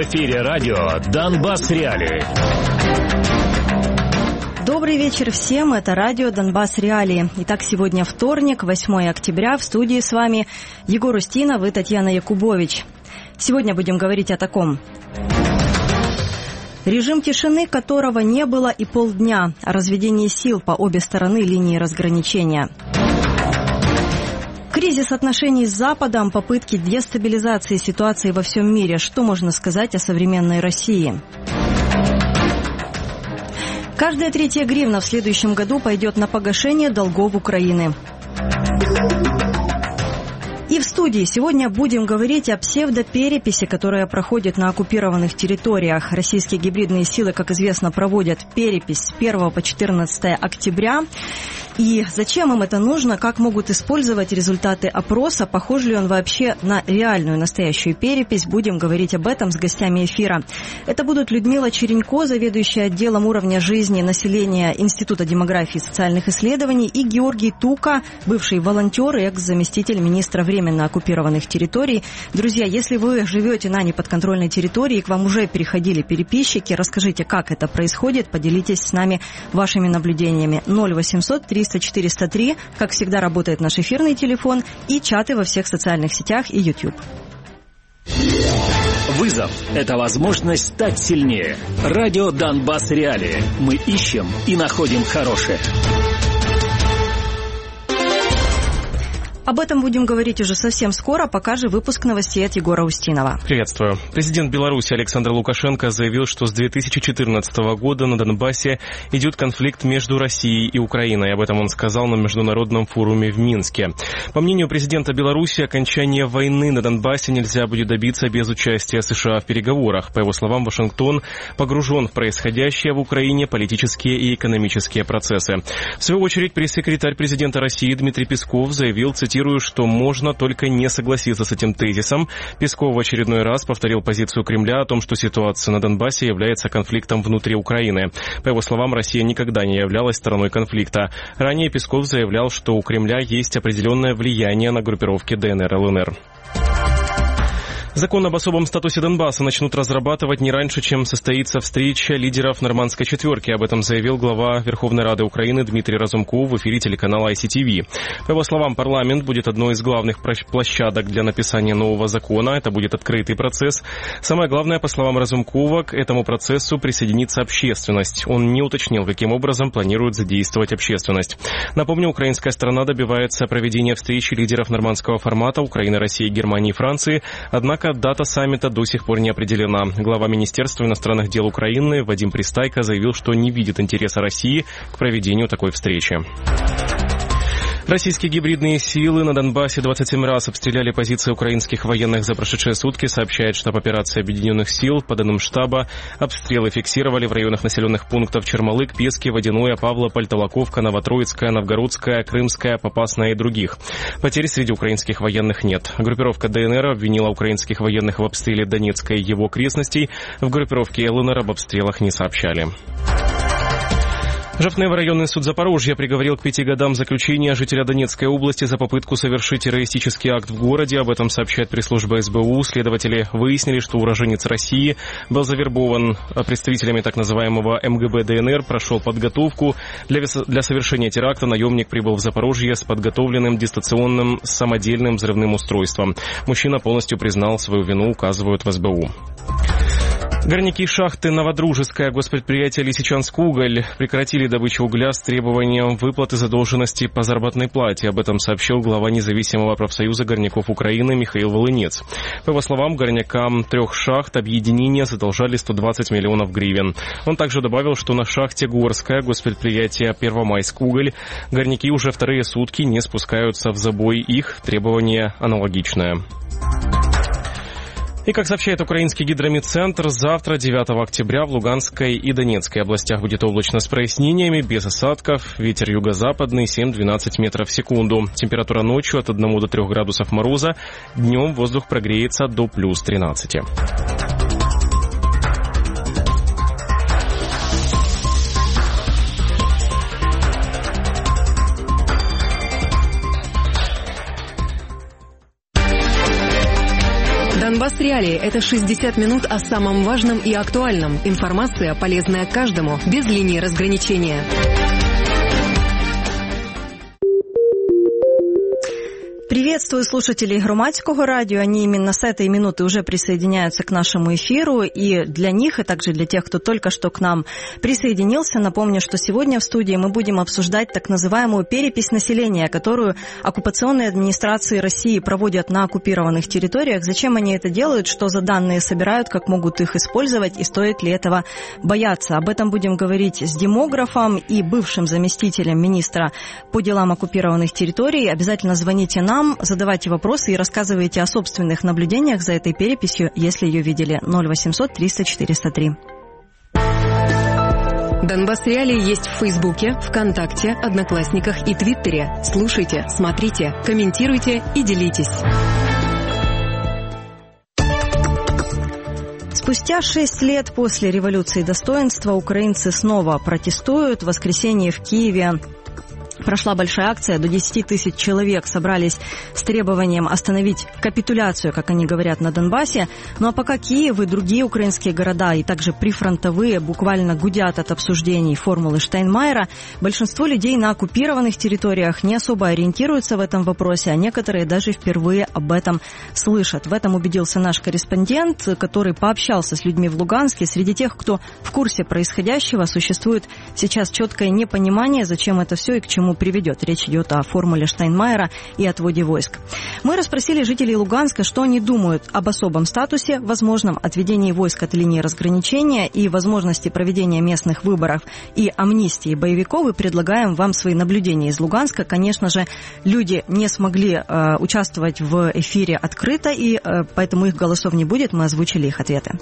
эфире радио «Донбасс Реалии». Добрый вечер всем, это радио «Донбасс Реалии». Итак, сегодня вторник, 8 октября, в студии с вами Егор Устинов и Татьяна Якубович. Сегодня будем говорить о таком. Режим тишины, которого не было и полдня, о разведении сил по обе стороны линии разграничения. Кризис отношений с Западом, попытки дестабилизации ситуации во всем мире. Что можно сказать о современной России? Каждая третья гривна в следующем году пойдет на погашение долгов Украины. И в студии сегодня будем говорить о псевдопереписи, которая проходит на оккупированных территориях. Российские гибридные силы, как известно, проводят перепись с 1 по 14 октября. И зачем им это нужно, как могут использовать результаты опроса, похож ли он вообще на реальную настоящую перепись, будем говорить об этом с гостями эфира. Это будут Людмила Черенько, заведующая отделом уровня жизни населения Института демографии и социальных исследований, и Георгий Тука, бывший волонтер и экс-заместитель министра временно оккупированных территорий. Друзья, если вы живете на неподконтрольной территории и к вам уже переходили переписчики, расскажите, как это происходит, поделитесь с нами вашими наблюдениями. 0800-300-403, как всегда, работает наш эфирный телефон и чаты во всех социальных сетях и YouTube. Вызов – это возможность стать сильнее. Радио «Донбасс Реалии». Мы ищем и находим хорошее. Об этом будем говорить уже совсем скоро, пока же выпуск новостей от Егора Устинова. Приветствую. Президент Беларуси Александр Лукашенко заявил, что с 2014 года на Донбассе идет конфликт между Россией и Украиной. Об этом он сказал на международном форуме в Минске. По мнению президента Беларуси, окончание войны на Донбассе нельзя будет добиться без участия США в переговорах. По его словам, Вашингтон погружен в происходящее в Украине политические и экономические процессы. В свою очередь, пресс-секретарь президента России Дмитрий Песков заявил, цитирую, что можно только не согласиться с этим тезисом. Песков в очередной раз повторил позицию Кремля о том, что ситуация на Донбассе является конфликтом внутри Украины. По его словам, Россия никогда не являлась стороной конфликта. Ранее Песков заявлял, что у Кремля есть определенное влияние на группировки ДНР и ЛНР. Закон об особом статусе Донбасса начнут разрабатывать не раньше, чем состоится встреча лидеров Нормандской четверки. Об этом заявил глава Верховной Рады Украины Дмитрий Разумков в эфире телеканала ICTV. По его словам, парламент будет одной из главных площадок для написания нового закона. Это будет открытый процесс. Самое главное, по словам Разумкова, к этому процессу присоединится общественность. Он не уточнил, каким образом планирует задействовать общественность. Напомню, украинская сторона добивается проведения встречи лидеров нормандского формата Украины, России, Германии и Франции. Однако дата саммита до сих пор не определена. Глава Министерства иностранных дел Украины Вадим Пристайко заявил, что не видит интереса России к проведению такой встречи. Российские гибридные силы на Донбассе 27 раз обстреляли позиции украинских военных за прошедшие сутки, сообщает штаб операции Объединенных сил. По данным штаба, обстрелы фиксировали в районах населенных пунктов Чермалык, Пески, Водяное, Павлополь, Толоковка, Новотроицкая, Новгородская, Крымская, Попасная и других. Потерь среди украинских военных нет. Группировка ДНР обвинила украинских военных в обстреле Донецкой и его окрестностей. В группировке ЛНР об обстрелах не сообщали. Жовтневый районный суд Запорожья приговорил к 5 годам заключения жителя Донецкой области за попытку совершить террористический акт в городе. Об этом сообщает пресс-служба СБУ. Следователи выяснили, что уроженец России был завербован представителями так называемого МГБ ДНР, прошел подготовку. Для совершения теракта наемник прибыл в Запорожье с подготовленным дистанционным самодельным взрывным устройством. Мужчина полностью признал свою вину, указывают в СБУ. Горняки шахты «Новодружеское» госпредприятия «Лисичанск-Уголь» прекратили добычу угля с требованием выплаты задолженности по заработной плате. Об этом сообщил глава независимого профсоюза горняков Украины Михаил Волынец. По его словам, горнякам 3 шахт объединения задолжали 120 миллионов гривен. Он также добавил, что на шахте «Горская» госпредприятия «Первомайск-Уголь» горняки уже 2-е сутки не спускаются в забой. Их требование аналогичное. И, как сообщает украинский гидрометцентр, завтра, 9 октября, в Луганской и Донецкой областях будет облачно с прояснениями, без осадков, ветер юго-западный 7-12 метров в секунду. Температура ночью от 1 до 3 градусов мороза, днем воздух прогреется до плюс 13. Донбасс Реалии – это 60 минут о самом важном и актуальном. Информация, полезная каждому, без линии разграничения. Приветствую слушателей Громадского радио. Они именно с этой минуты уже присоединяются к нашему эфиру. И для них, и также для тех, кто только что к нам присоединился, напомню, что сегодня в студии мы будем обсуждать так называемую перепись населения, которую оккупационные администрации России проводят на оккупированных территориях. Зачем они это делают, что за данные собирают, как могут их использовать и стоит ли этого бояться. Об этом будем говорить с демографом и бывшим заместителем министра по делам оккупированных территорий. Обязательно звоните нам, задавайте вопросы и рассказывайте о собственных наблюдениях за этой переписью, если ее видели. 0800 300 403. Донбасс Реалии есть в Фейсбуке, ВКонтакте, Одноклассниках и Твиттере. Слушайте, смотрите, комментируйте и делитесь. Спустя 6 лет после революции достоинства украинцы снова протестуют. В воскресенье в Киеве прошла большая акция, до 10 тысяч человек собрались с требованием остановить капитуляцию, как они говорят, на Донбассе. Ну а пока Киев и другие украинские города, и также прифронтовые, буквально гудят от обсуждений формулы Штайнмайера, большинство людей на оккупированных территориях не особо ориентируются в этом вопросе, а некоторые даже впервые об этом слышат. В этом убедился наш корреспондент, который пообщался с людьми в Луганске. Среди тех, кто в курсе происходящего, существует сейчас четкое непонимание, зачем это все и к чему приведет. Речь идет о формуле Штайнмайера и отводе войск. Мы расспросили жителей Луганска, что они думают об особом статусе, возможном отведении войск от линии разграничения и возможности проведения местных выборов и амнистии боевиков, и предлагаем вам свои наблюдения из Луганска. Конечно же, люди не смогли участвовать в эфире открыто, и поэтому их голосов не будет. Мы озвучили их ответы.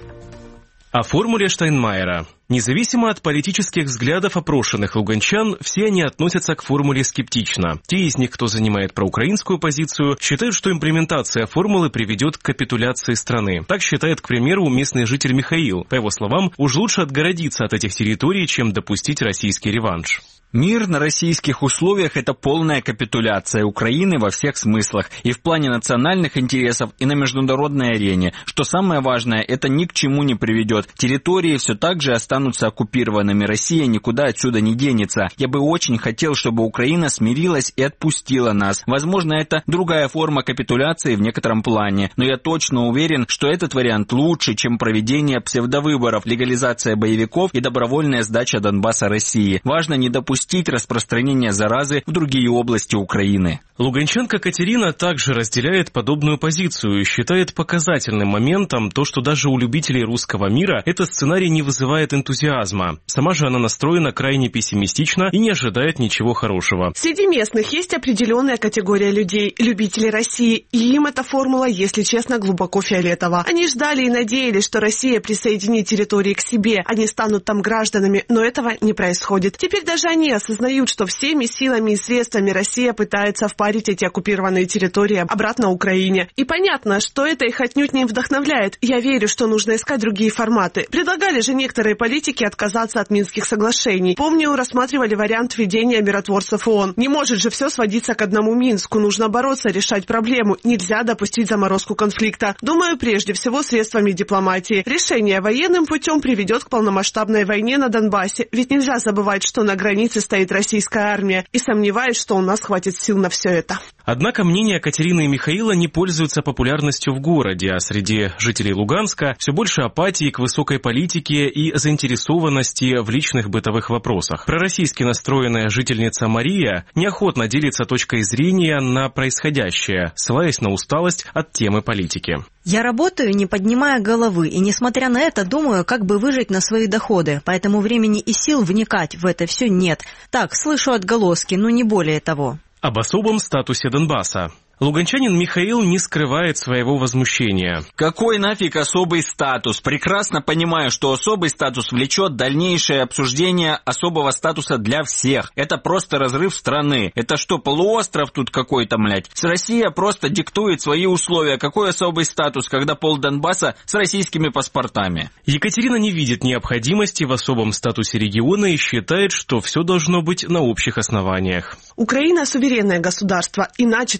О формуле Штайнмайера. Независимо от политических взглядов опрошенных луганчан, все они относятся к формуле скептично. Те из них, кто занимает проукраинскую позицию, считают, что имплементация формулы приведет к капитуляции страны. Так считает, к примеру, местный житель Михаил. По его словам, уж лучше отгородиться от этих территорий, чем допустить российский реванш. Мир на российских условиях – это полная капитуляция Украины во всех смыслах, и в плане национальных интересов, и на международной арене. Что самое важное, это ни к чему не приведет. Территории все так же останутся оккупированными, Россия никуда отсюда не денется. Я бы очень хотел, чтобы Украина смирилась и отпустила нас. Возможно, это другая форма капитуляции в некотором плане, но я точно уверен, что этот вариант лучше, чем проведение псевдовыборов, легализация боевиков и добровольная сдача Донбасса России. Важно не допустить распространение заразы в другие области Украины. Луганчанка Катерина также разделяет подобную позицию и считает показательным моментом то, что даже у любителей русского мира этот сценарий не вызывает энтузиазма. Сама же она настроена крайне пессимистично и не ожидает ничего хорошего. Среди местных есть определенная категория людей, любители России, и им эта формула, если честно, глубоко фиолетова. Они ждали и надеялись, что Россия присоединит территории к себе, они станут там гражданами, но этого не происходит. Теперь даже они осознают, что всеми силами и средствами Россия пытается впарить эти оккупированные территории обратно Украине. И понятно, что это их отнюдь не вдохновляет. Я верю, что нужно искать другие форматы. Предлагали же некоторые политики отказаться от Минских соглашений. Помню, рассматривали вариант введения миротворцев ООН. Не может же все сводиться к одному Минску. Нужно бороться, решать проблему. Нельзя допустить заморозку конфликта. Думаю, прежде всего средствами дипломатии. Решение военным путем приведет к полномасштабной войне на Донбассе. Ведь нельзя забывать, что на границе стоит российская армия, и сомневаюсь, что у нас хватит сил на все это. Однако мнения Катерины и Михаила не пользуются популярностью в городе, а среди жителей Луганска все больше апатии к высокой политике и заинтересованности в личных бытовых вопросах. Пророссийски настроенная жительница Мария неохотно делится точкой зрения на происходящее, ссылаясь на усталость от темы политики. Я работаю, не поднимая головы, и, несмотря на это, думаю, как бы выжить на свои доходы, поэтому времени и сил вникать в это все нет. Так, слышу отголоски, но не более того. Об особом статусе Донбасса. Луганчанин Михаил не скрывает своего возмущения. Какой нафиг особый статус? Прекрасно понимаю, что особый статус влечет дальнейшее обсуждение особого статуса для всех. Это просто разрыв страны. Это что, полуостров тут какой-то, блядь? Россия просто диктует свои условия. Какой особый статус, когда пол Донбасса с российскими паспортами? Екатерина не видит необходимости в особом статусе региона и считает, что все должно быть на общих основаниях. Украина суверенное государство, иначе такой статус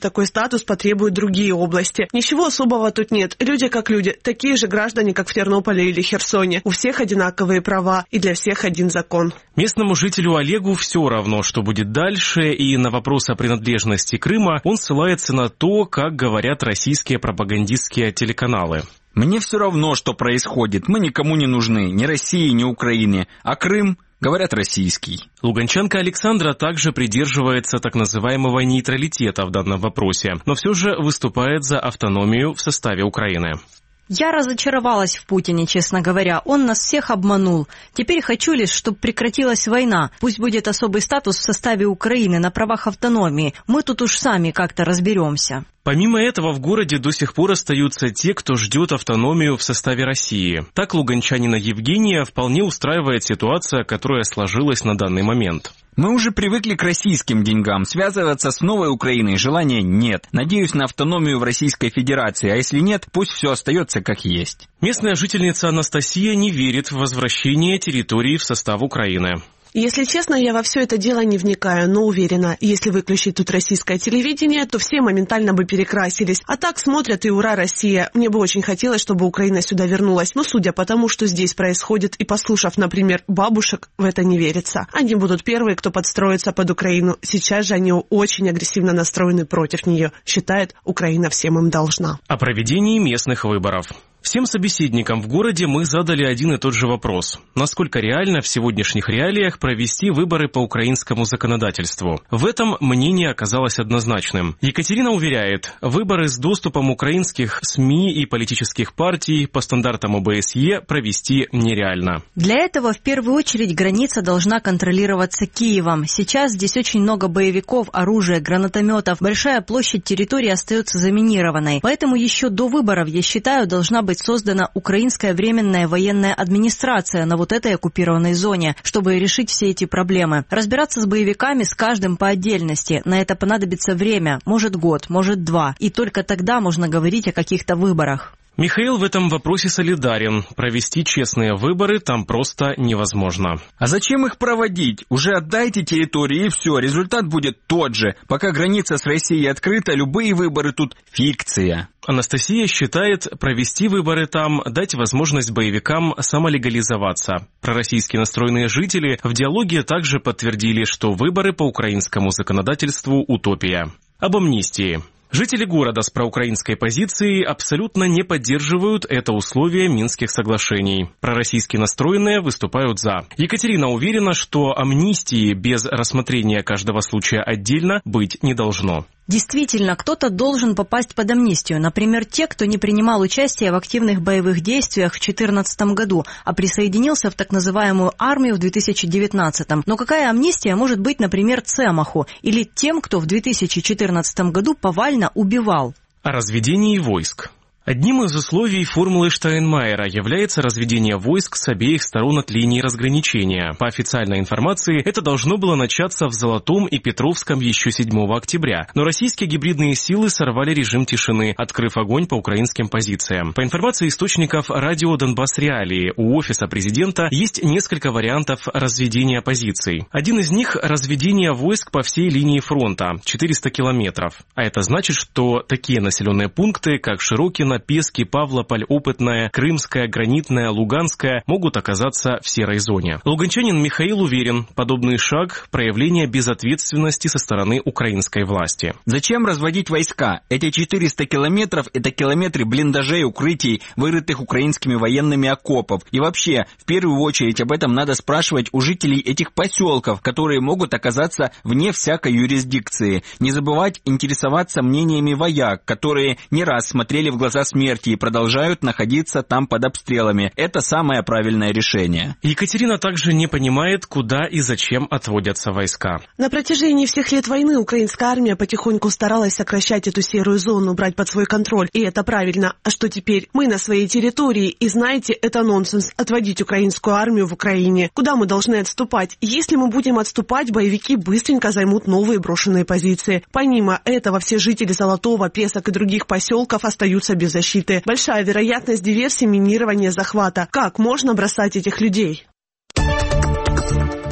статус потребуют другие области. Ничего особого тут нет. Люди как люди, такие же граждане, как в Тернополе или Херсоне. У всех одинаковые права, и для всех один закон. Местному жителю Олегу все равно, что будет дальше, и на вопрос о принадлежности Крыма он ссылается на то, как говорят российские пропагандистские телеканалы. Мне все равно, что происходит. Мы никому не нужны, ни России, ни Украине. А Крым, говорят, российский. Луганчанка Александра также придерживается так называемого нейтралитета в данном вопросе, но все же выступает за автономию в составе Украины. Я разочаровалась в Путине, честно говоря. Он нас всех обманул. Теперь хочу лишь, чтобы прекратилась война. Пусть будет особый статус в составе Украины на правах автономии. Мы тут уж сами как-то разберемся. Помимо этого, в городе до сих пор остаются те, кто ждет автономию в составе России. Так луганчанина Евгения вполне устраивает ситуация, которая сложилась на данный момент. Мы уже привыкли к российским деньгам. Связываться с новой Украиной желания нет. Надеюсь на автономию в Российской Федерации, а если нет, пусть все остается как есть. Местная жительница Анастасия не верит в возвращение территории в состав Украины. Если честно, я во все это дело не вникаю, но уверена, если выключить тут российское телевидение, то все моментально бы перекрасились. А так смотрят и ура, Россия. Мне бы очень хотелось, чтобы Украина сюда вернулась. Но судя по тому, что здесь происходит, и послушав, например, бабушек, в это не верится. Они будут первые, кто подстроится под Украину. Сейчас же они очень агрессивно настроены против нее. Считают, Украина всем им должна. О проведении местных выборов. Всем собеседникам в городе мы задали один и тот же вопрос. Насколько реально в сегодняшних реалиях провести выборы по украинскому законодательству? В этом мнение оказалось однозначным. Екатерина уверяет, выборы с доступом украинских СМИ и политических партий по стандартам ОБСЕ провести нереально. Для этого в первую очередь граница должна контролироваться Киевом. Сейчас здесь очень много боевиков, оружия, гранатометов. Большая площадь территории остается заминированной. Поэтому еще до выборов, я считаю, должна быть создана украинская временная военная администрация на вот этой оккупированной зоне, чтобы решить все эти проблемы. Разбираться с боевиками с каждым по отдельности. На это понадобится время, может год, может два. И только тогда можно говорить о каких-то выборах. Михаил в этом вопросе солидарен. Провести честные выборы там просто невозможно. А зачем их проводить? Уже отдайте территории и все, результат будет тот же. Пока граница с Россией открыта, любые выборы тут фикция. Анастасия считает, провести выборы там, дать возможность боевикам самолегализоваться. Пророссийски настроенные жители в диалоге также подтвердили, что выборы по украинскому законодательству – утопия. Об амнистии. Жители города с проукраинской позицией абсолютно не поддерживают это условие Минских соглашений. Пророссийски настроенные выступают за. Екатерина уверена, что амнистии без рассмотрения каждого случая отдельно быть не должно. Действительно, кто-то должен попасть под амнистию. Например, те, кто не принимал участие в активных боевых действиях в 2014 году, а присоединился в так называемую армию в 2019. Но какая амнистия может быть, например, Цемаху или тем, кто в 2014 году повально убивал? О разведении войск. Одним из условий формулы Штайнмайера является разведение войск с обеих сторон от линии разграничения. По официальной информации, это должно было начаться в Золотом и Петровском еще 7 октября. Но российские гибридные силы сорвали режим тишины, открыв огонь по украинским позициям. По информации источников радио «Донбасс Реалии», у офиса президента есть несколько вариантов разведения позиций. Один из них – разведение войск по всей линии фронта – 400 километров. А это значит, что такие населенные пункты, как Широкино, Пески, Павлополь, Опытная, Крымская, Гранитная, Луганская могут оказаться в серой зоне. Луганчанин Михаил уверен, подобный шаг – проявление безответственности со стороны украинской власти. Зачем разводить войска? Эти 400 километров – это километры блиндажей, укрытий, вырытых украинскими военными окопов. И вообще, в первую очередь об этом надо спрашивать у жителей этих поселков, которые могут оказаться вне всякой юрисдикции. Не забывать интересоваться мнениями вояк, которые не раз смотрели в глаза смерти и продолжают находиться там под обстрелами. Это самое правильное решение. Екатерина также не понимает, куда и зачем отводятся войска. На протяжении всех лет войны украинская армия потихоньку старалась сокращать эту серую зону, брать под свой контроль. И это правильно. А что теперь? Мы на своей территории. И знаете, это нонсенс. Отводить украинскую армию в Украине. Куда мы должны отступать? Если мы будем отступать, боевики быстренько займут новые брошенные позиции. Помимо этого, все жители Золотого, Песок и других поселков остаются без защиты. Большая вероятность диверсии, минирования, захвата. Как можно бросать этих людей?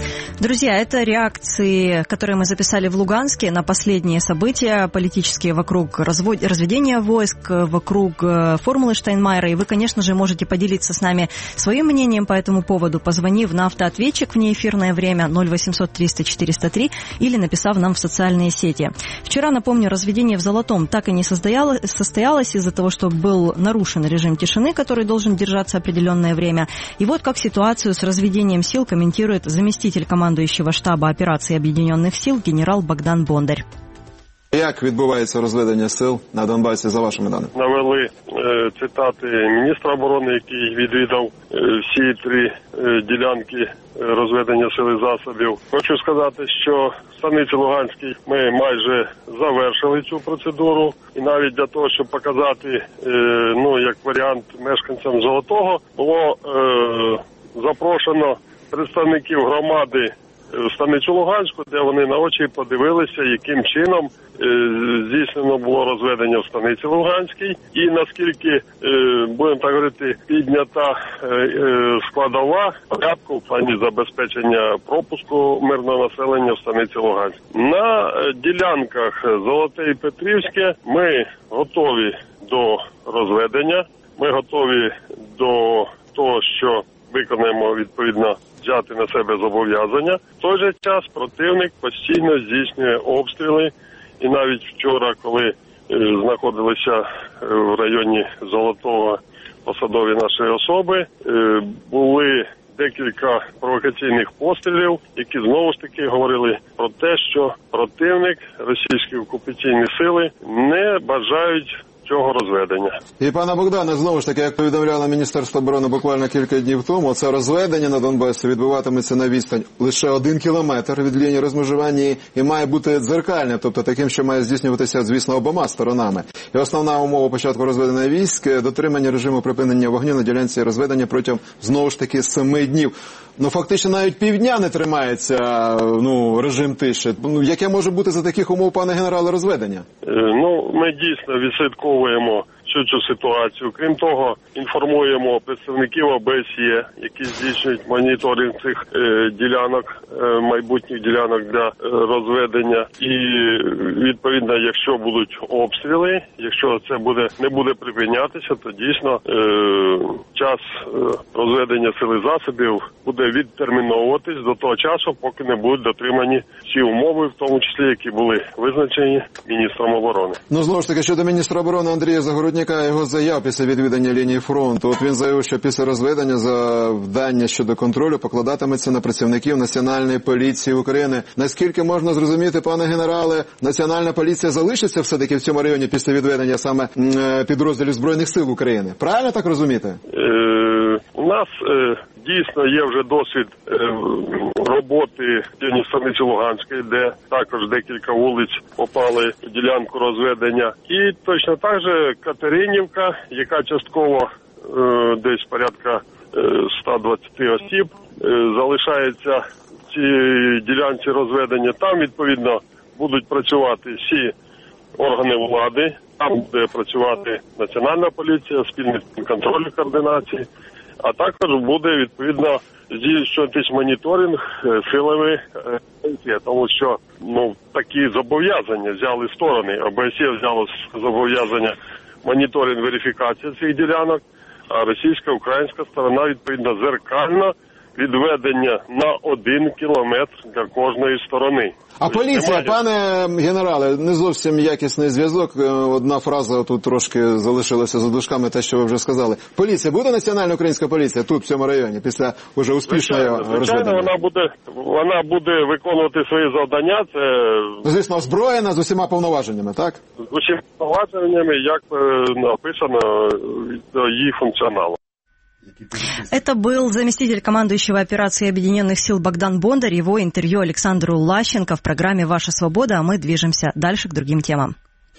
Друзья, это реакции, которые мы записали в Луганске на последние события политические вокруг разведения войск, вокруг формулы Штайнмайера. И вы, конечно же, можете поделиться с нами своим мнением по этому поводу, позвонив на автоответчик в неэфирное время 0800 300 403 или написав нам в социальные сети. Вчера, напомню, разведение в Золотом так и не состоялось из-за того, что был нарушен режим тишины, который должен держаться определенное время. И вот как ситуацию с разведением сил комментирует заместитель командующего штаба операций Об'єднаних сил генерал Богдан Бондар. Як відбувається розведення сил на Донбасі, за вашими даними? Навели цитати міністра оборони, який відвідав всі 3 ділянки розведення сил і засобів. Хочу сказати, що в станиці Луганській ми майже завершили цю процедуру. І навіть для того, щоб показати, як варіант мешканцям Золотого, було запрошено представників громади в станицю Луганську, де вони на очі подивилися, яким чином здійснено було розведення в станиці Луганській і наскільки, будемо так говорити, піднята складова порядку в плані забезпечення пропуску мирного населення в станиці Луганській. На ділянках Золоте і Петрівське ми готові до розведення, ми готові до того, що виконаємо відповідно взяти на себе зобов'язання. В той же час противник постійно здійснює обстріли. І навіть вчора, коли знаходилися в районі Золотого посадові нашої особи, були декілька провокаційних пострілів, які знову ж таки говорили про те, що противник, російські окупаційні сили не бажають цього розведення. І, пане Богдане, знову ж таки, як повідомляло Міністерство оборони буквально кілька днів тому, це розведення на Донбасі відбуватиметься на відстань лише 1 кілометр від лінії розмежування і має бути дзеркальним, тобто таким, що має здійснюватися, звісно, обома сторонами. І основна умова початку розведення військ – дотримання режиму припинення вогню на ділянці розведення протягом, знову ж таки, 7 днів. Фактично навіть півдня не тримається режим тиші. Яке може бути за таких умов, пане генерале, розведення? Ми дійсно відслідковуємо всю цю ситуацію. Крім того, інформуємо представників ОБСЄ, які здійснюють моніторинг цих ділянок, майбутніх ділянок для розведення. І, відповідно, якщо будуть обстріли, якщо це не буде припинятися, то дійсно час розведення сил і засобів буде відтерміновуватись до того часу, поки не будуть дотримані всі умови, в тому числі, які були визначені міністром оборони. Знову ж таки, щодо міністра оборони Андрія Загородняка, його заяв після відвідання лінії фронту. От він заявив, що після розведення завдання щодо контролю покладатиметься на працівників Національної поліції України. Наскільки можна зрозуміти, пане генерале, Національна поліція залишиться все-таки в цьому районі після відведення саме підрозділів Збройних сил України? Правильно так розуміти? У нас дійсно є вже досвід роботи в станиці Луганської, де також декілька вулиць попали в ділянку розведення. І точно так же Катеринівка, яка частково десь порядка 120 осіб залишається в цій ділянці розведення. Там, відповідно, будуть працювати всі органи влади, там буде працювати Національна поліція, спільний контроль і координації, а також буде, відповідно, здійснюватись моніторинг силами поліції, тому що такі зобов'язання взяли сторони. ОБСЄ взяло зобов'язання моніторинг, верифікація цих ділянок, а російська, українська сторона, відповідно, зеркально відведення на 1 кілометр для кожної сторони. А поліція, пане генерале, не зовсім якісний зв'язок. Одна фраза тут трошки залишилася за дужками, те, що ви вже сказали. Поліція, буде національна українська поліція тут, в цьому районі, після уже успішної розведення? Звичайно, вона буде виконувати свої завдання. Це, звісно, озброєна з усіма повноваженнями, так? З усіма повноваженнями, як написано, її функціоналу. Это был заместитель командующего операции Объединенных сил Богдан Бондар. Его интервью Александру Лащенко в программе «Ваша свобода», а мы движемся дальше к другим темам.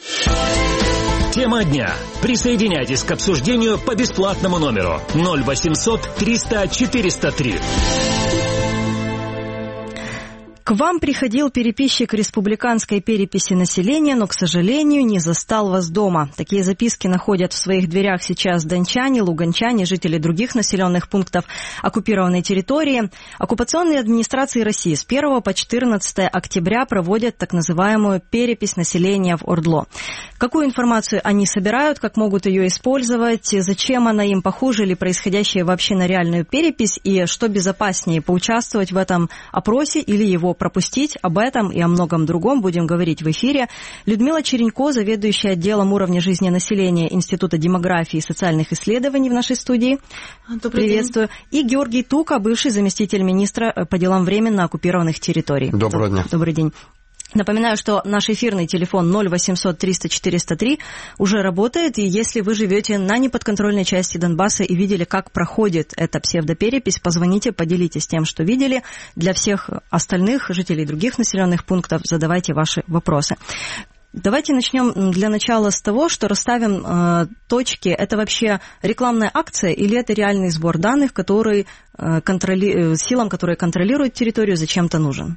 Тема дня. Присоединяйтесь к обсуждению по бесплатному номеру 0800 300 403. К вам приходил переписчик республиканской переписи населения, но, к сожалению, не застал вас дома. Такие записки находят в своих дверях сейчас дончане, луганчане, жители других населенных пунктов оккупированной территории. Оккупационные администрации России с 1 по 14 октября проводят так называемую перепись населения в ОРДЛО. Какую информацию они собирают, как могут ее использовать, зачем она им, похожа ли происходящее вообще на реальную перепись, и что безопаснее, поучаствовать в этом опросе или его пропустить? Об этом и о многом другом будем говорить в эфире. Людмила Черенько, заведующая отделом уровня жизни населения Института демографии и социальных исследований в нашей студии. Приветствую. И Георгий Тука, бывший заместитель министра по делам временно оккупированных территорий. Доброго дня. Добрый день. Напоминаю, что наш эфирный телефон 0800 300 403 уже работает, и если вы живете на неподконтрольной части Донбасса и видели, как проходит эта псевдоперепись, позвоните, поделитесь тем, что видели. Для всех остальных жителей других населенных пунктов задавайте ваши вопросы. Давайте начнем для начала с того, что расставим точки. Это вообще рекламная акция или это реальный сбор данных, который силам, которые контролируют территорию, зачем-то нужен?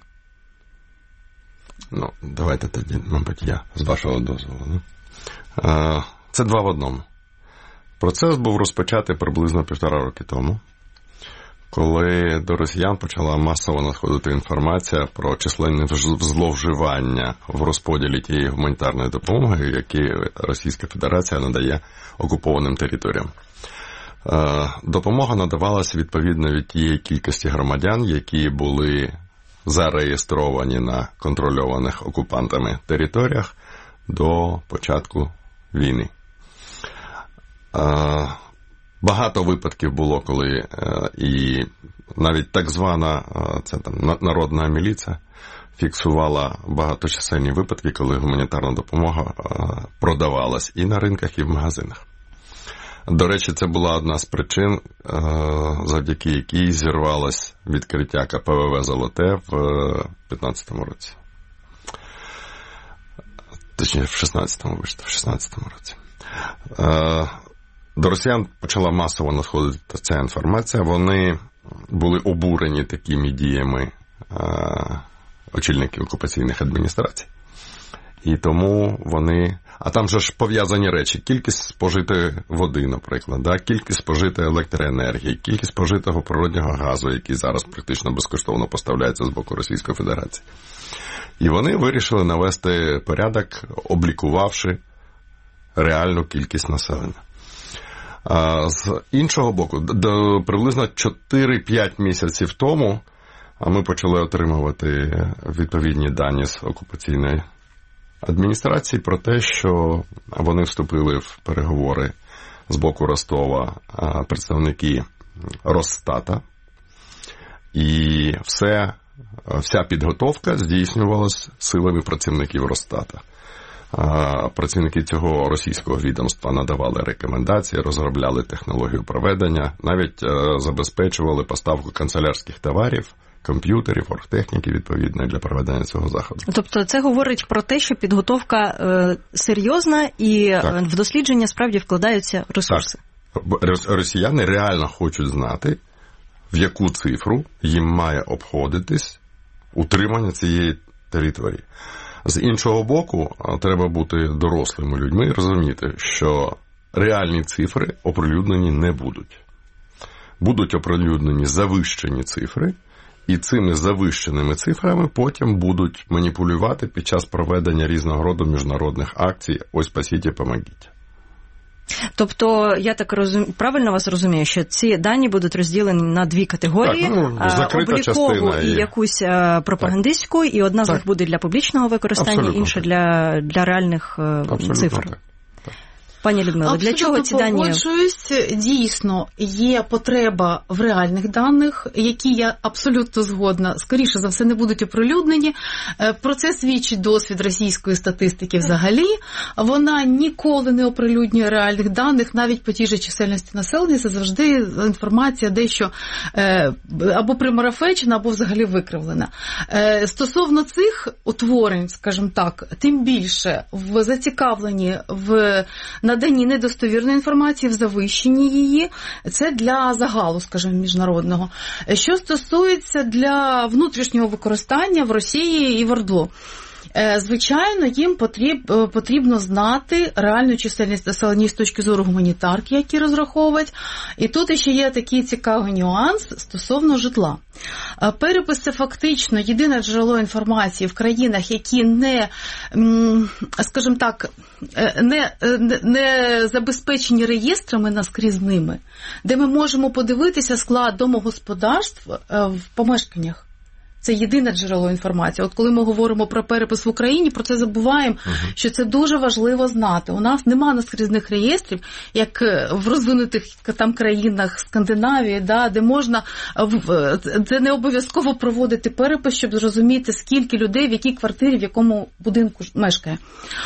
Ну, давайте тоді, мабуть, я, з вашого дозволу. Це два в одному. Процес був розпочатий приблизно 1,5 роки тому, коли до росіян почала масово надходити інформація про численні зловживання в розподілі тієї гуманітарної допомоги, які Російська Федерація надає окупованим територіям. Допомога надавалася відповідно від тієї кількості громадян, які були зареєстровані на контрольованих окупантами територіях до початку війни. Багато випадків було, коли і навіть так звана народна міліція фіксувала багаточисельні випадки, коли гуманітарна допомога продавалась і на ринках, і в магазинах. До речі, це була одна з причин, завдяки якій зірвалось відкриття КПВВ «Золоте» в 2015 році. Точніше, в 2016 році. До росіян почала масово надходити ця інформація. Вони були обурені такими діями очільників окупаційних адміністрацій. І тому вони... А там же ж пов'язані речі. Кількість спожитої води, наприклад, да? Кількість спожитої електроенергії, кількість спожитого природнього газу, який зараз практично безкоштовно поставляється з боку Російської Федерації. І вони вирішили навести порядок, облікувавши реальну кількість населення. А з іншого боку, приблизно 4-5 місяців тому ми почали отримувати відповідні дані з окупаційної адміністрації про те, що вони вступили в переговори з боку Ростова представники Росстата, і вся підготовка здійснювалась силами працівників Росстата. Працівники цього російського відомства надавали рекомендації, розробляли технологію проведення, навіть забезпечували поставку канцелярських товарів, комп'ютерів, оргтехніки, відповідно, для проведення цього заходу. Тобто це говорить про те, що підготовка серйозна і так, в дослідження справді вкладаються ресурси. Так. Росіяни реально хочуть знати, в яку цифру їм має обходитись утримання цієї території. З іншого боку, треба бути дорослими людьми і розуміти, що реальні цифри оприлюднені не будуть. Будуть оприлюднені завищені цифри, і цими завищеними цифрами потім будуть маніпулювати під час проведення різного роду міжнародних акцій «Ось спасіть, помогіть». Тобто, я так правильно вас розумію, що ці дані будуть розділені на дві категорії, так, облікову і якусь пропагандистську, і одна з них буде для публічного використання, абсолютно, інша для реальних цифр. Так. Пані Людмила, для чого ці дані? Погоджуюсь, дійсно, є потреба в реальних даних, які, я абсолютно згодна, скоріше за все не будуть оприлюднені. Про це свідчить досвід російської статистики взагалі. Вона ніколи не оприлюднює реальних даних, навіть по тій же чисельності населення. Це завжди інформація дещо або примарафечена, або взагалі викривлена. Стосовно цих утворень, скажімо так, тим більше зацікавлені в наданні недостовірної інформації, в завищенні її. Це для загалу, скажімо, міжнародного. Що стосується для внутрішнього використання в Росії і в ОРДЛО. Звичайно, їм потрібно знати реальну чисельність населення з точки зору гуманітарки, які розраховують. І тут ще є такий цікавий нюанс стосовно житла. Перепис – це фактично єдине джерело інформації в країнах, які не, скажімо так, не забезпечені реєстрами наскрізними, де ми можемо подивитися склад домогосподарств в помешканнях. Це єдине джерело інформації. От коли ми говоримо про перепис в Україні, про це забуваємо, що це дуже важливо знати. У нас немає наскрізних реєстрів, як в розвинутих там країнах Скандинавії, де можна, це не обов'язково проводити перепис, щоб зрозуміти, скільки людей в якій квартирі, в якому будинку мешкає.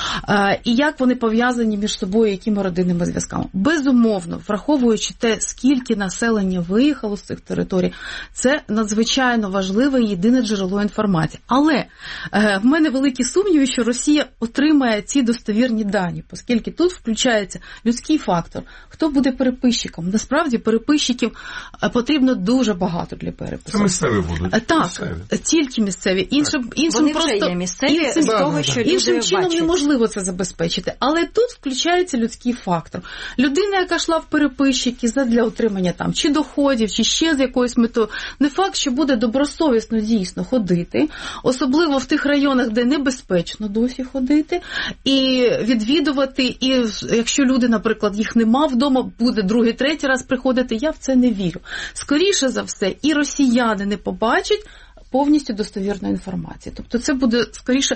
І як вони пов'язані між собою, якими родинними зв'язками. Безумовно, враховуючи те, скільки населення виїхало з цих територій, це надзвичайно важливе єдине джерело інформації. Але в мене великі сумніви, що Росія отримає ці достовірні дані, оскільки тут включається людський фактор. Хто буде переписчиком? Насправді переписчиків потрібно дуже багато для перепису. Це місцеві будуть. Так, тільки місцеві. Вони вже є місцеві, з того, що люди іншим чином бачать. неможливо це забезпечити. Але тут включається людський фактор. Людина, яка йшла в переписчики для отримання там чи доходів, чи ще з якоюсь метою, не факт, що буде добросовісно дійсно ходити, особливо в тих районах, де небезпечно досі ходити, і відвідувати, і якщо люди, наприклад, їх нема вдома, буде другий, третій раз приходити, я в це не вірю. Скоріше за все, і росіяни не побачать повністю достовірної інформації. Тобто це буде, скоріше,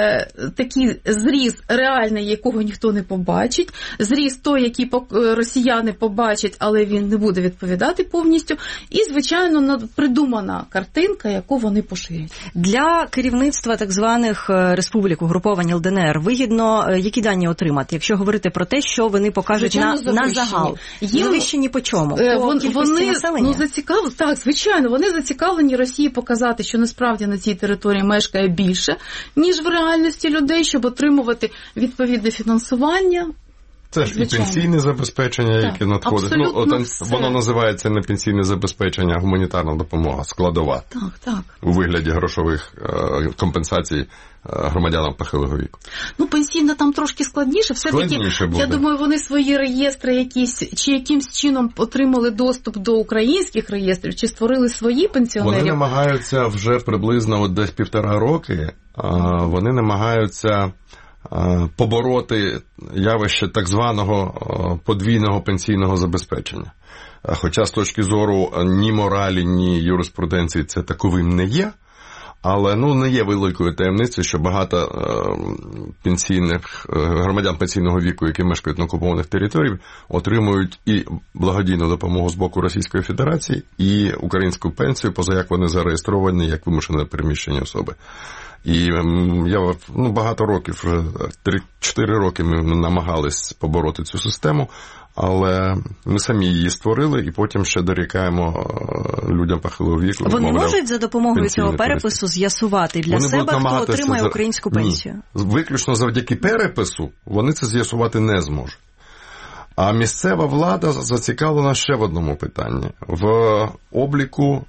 такий зріз реальний, якого ніхто не побачить, зріз той, який росіяни побачать, але він не буде відповідати повністю, і, звичайно, придумана картинка, яку вони поширять. Для керівництва так званих республік, угруповань ЛДНР, вигідно які дані отримати, якщо говорити про те, що вони покажуть на загал? Завищені по чому? По кількості населення? Так, звичайно, вони зацікавлені Росії показати, що насправді на цій території мешкає більше, ніж в реальності людей, щоб отримувати відповідне фінансування. Це ж і пенсійне забезпечення, яке надходить. Воно називається не пенсійне забезпечення, а гуманітарна допомога, складова. Так. У вигляді грошових компенсацій громадянам похилого віку. Пенсійна там трошки складніше. Все-таки, я думаю, вони свої реєстри якісь, чи якимсь чином отримали доступ до українських реєстрів, чи створили свої пенсіонерів. Вони намагаються вже приблизно десь 1,5 роки, вони намагаються побороти явище так званого подвійного пенсійного забезпечення. Хоча з точки зору ні моралі, ні юриспруденції це таковим не є, але не є великою таємницею, що багато громадян пенсійного віку, які мешкають на окупованих територіях, отримують і благодійну допомогу з боку Російської Федерації, і українську пенсію, поза як вони зареєстровані як вимушено переміщені особи. І я багато років, 3-4 роки ми намагались побороти цю систему, але ми самі її створили і потім ще дорікаємо людям похилого віку. Вони можуть за допомогою цього перепису з'ясувати для себе, хто отримає українську пенсію? Ні. Виключно завдяки перепису вони це з'ясувати не зможуть. А місцева влада зацікавлена ще в одному питанні. В обліку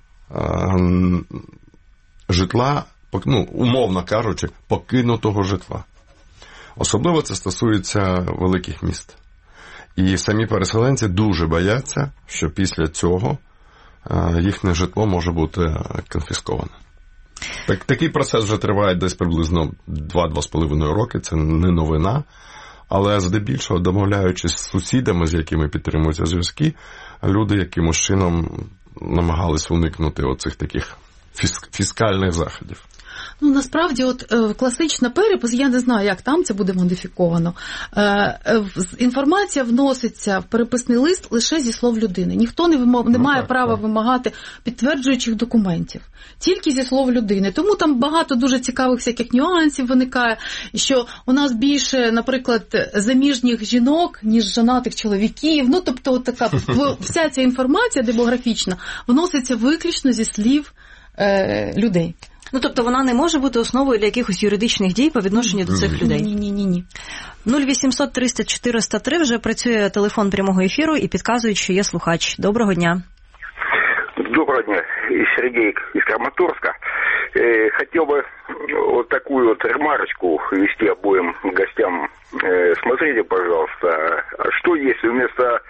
житла, умовно кажучи, покинутого житла. Особливо це стосується великих міст. І самі переселенці дуже бояться, що після цього їхнє житло може бути конфісковане. Такий процес вже триває десь приблизно 2-2,5 роки, це не новина, але здебільшого, домовляючись з сусідами, з якими підтримуються зв'язки, люди якимось чином намагались уникнути оцих таких фіскальних заходів. Насправді, класична перепис, я не знаю, як там це буде модифіковано. Інформація вноситься в переписний лист лише зі слов людини. Ніхто не має права вимагати підтверджуючих документів. Тільки зі слов людини. Тому там багато дуже цікавих всяких нюансів виникає, що у нас більше, наприклад, заміжніх жінок, ніж жонатих чоловіків. Тобто вся ця інформація демографічна вноситься виключно зі слів людей. Тобто вона не може бути основою для якихось юридичних дій по відношенню до цих людей? Ні. 0800 300 403 вже працює телефон прямого ефіру і підказують, що є слухач. Доброго дня. Доброго дня. Сергей из Краматорска. Хотел бы вот такую вот ремарочку ввести обоим гостям. Смотрите, пожалуйста, что если вместо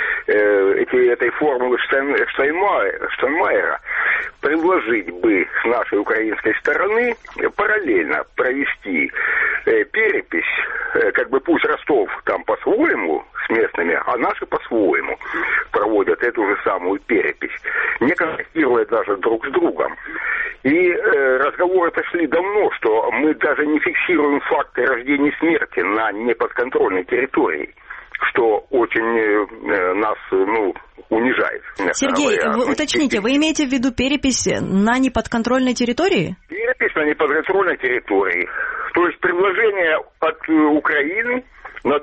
этой формулы Штайнмайера предложить бы с нашей украинской стороны параллельно провести перепись, как бы пусть Ростов там по-своему с местными, а наши по-своему проводят эту же самую перепись, не контактируя даже друг с другом. И разговоры-то шли давно, что мы даже не фиксируем факты рождения и смерти на неподконтрольной территории, что очень нас, унижает. Сергей, уточните, вы имеете в виду перепись на неподконтрольной территории? Перепись на неподконтрольной территории. То есть предложение от Украины на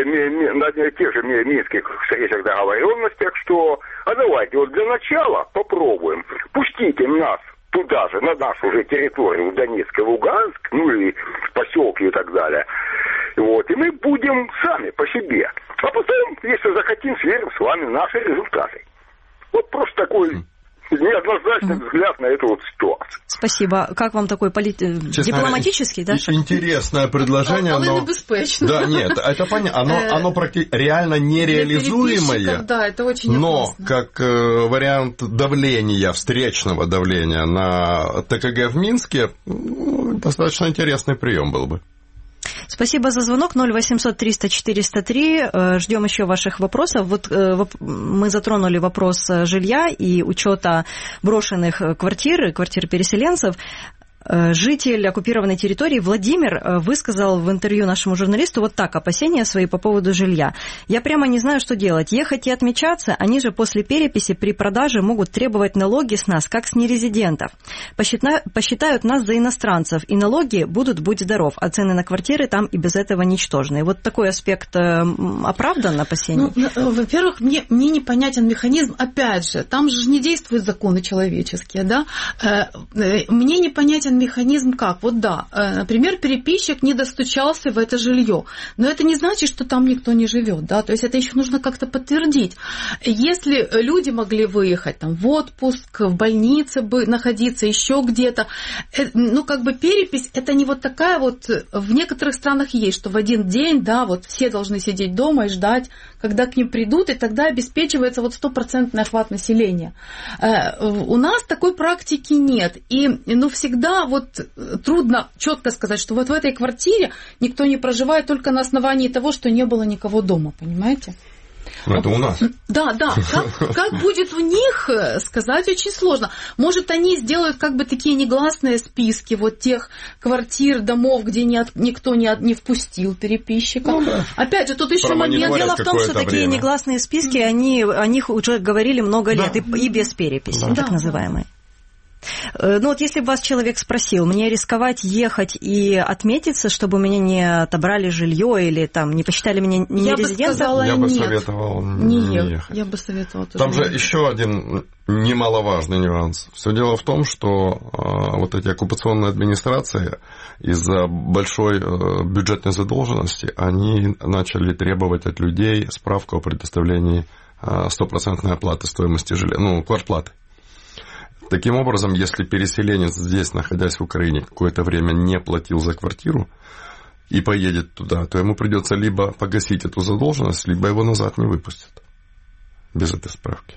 тех же Минских встречах договоренностях, что, давайте вот для начала попробуем, пустите нас туда же, на нашу же территорию, в Донецк и Луганск, и поселки и так далее. Вот, и мы будем сами по себе. А потом, если захотим, сверим с вами наши результаты. Вот просто такой неоднозначный взгляд на эту вот ситуацию. Спасибо. Как вам такой дипломатический, да? Интересное предложение, но... Да, нет, это понятно. Оно практически реально нереализуемое. Да, это очень опасно. Но как вариант давления, встречного давления на ТКГ в Минске, достаточно интересный прием был бы. Спасибо за звонок. 0800 300 403. Ждем еще ваших вопросов. Вот мы затронули вопрос жилья и учета брошенных квартир переселенцев. Житель оккупированной территории Владимир высказал в интервью нашему журналисту вот так опасения свои по поводу жилья. «Я прямо не знаю, что делать. Ехать и отмечаться, они же после переписи при продаже могут требовать налоги с нас, как с нерезидентов. Посчитают нас за иностранцев, и налоги будут будь здоров, а цены на квартиры там и без этого ничтожные». Вот такой аспект оправдан опасений? Во-первых, мне непонятен механизм. Опять же, там же не действуют законы человеческие, да? Мне непонятен механизм как? Вот да, например, переписчик не достучался в это жилье, но это не значит, что там никто не живет, да, то есть это еще нужно как-то подтвердить. Если люди могли выехать там в отпуск, в больнице бы находиться, еще где-то, перепись, это не вот такая вот, в некоторых странах есть, что в один день, да, вот все должны сидеть дома и ждать, когда к ним придут, и тогда обеспечивается вот 100% охват населения. У нас такой практики нет, и, всегда вот трудно четко сказать, что вот в этой квартире никто не проживает только на основании того, что не было никого дома, понимаете? Это у нас. Да. Как будет у них, сказать очень сложно. Может, они сделают как бы такие негласные списки вот тех квартир, домов, где никто не впустил переписчиков. Да. Опять же, тут еще момент. Дело в том, что такие негласные списки, о них уже говорили много лет, и без переписи, так называемой. Вот если бы вас человек спросил, мне рисковать ехать и отметиться, чтобы у меня не отобрали жилье или там не посчитали меня нерезидентом? Я бы советовал не ехать. Я бы советовала тоже. Там же еще один немаловажный нюанс. Все дело в том, что вот эти оккупационные администрации из-за большой бюджетной задолженности, они начали требовать от людей справку о предоставлении 100% оплаты стоимости жилья, квартплаты. Таким образом, если переселенец здесь, находясь в Украине, какое-то время не платил за квартиру и поедет туда, то ему придется либо погасить эту задолженность, либо его назад не выпустят без этой справки.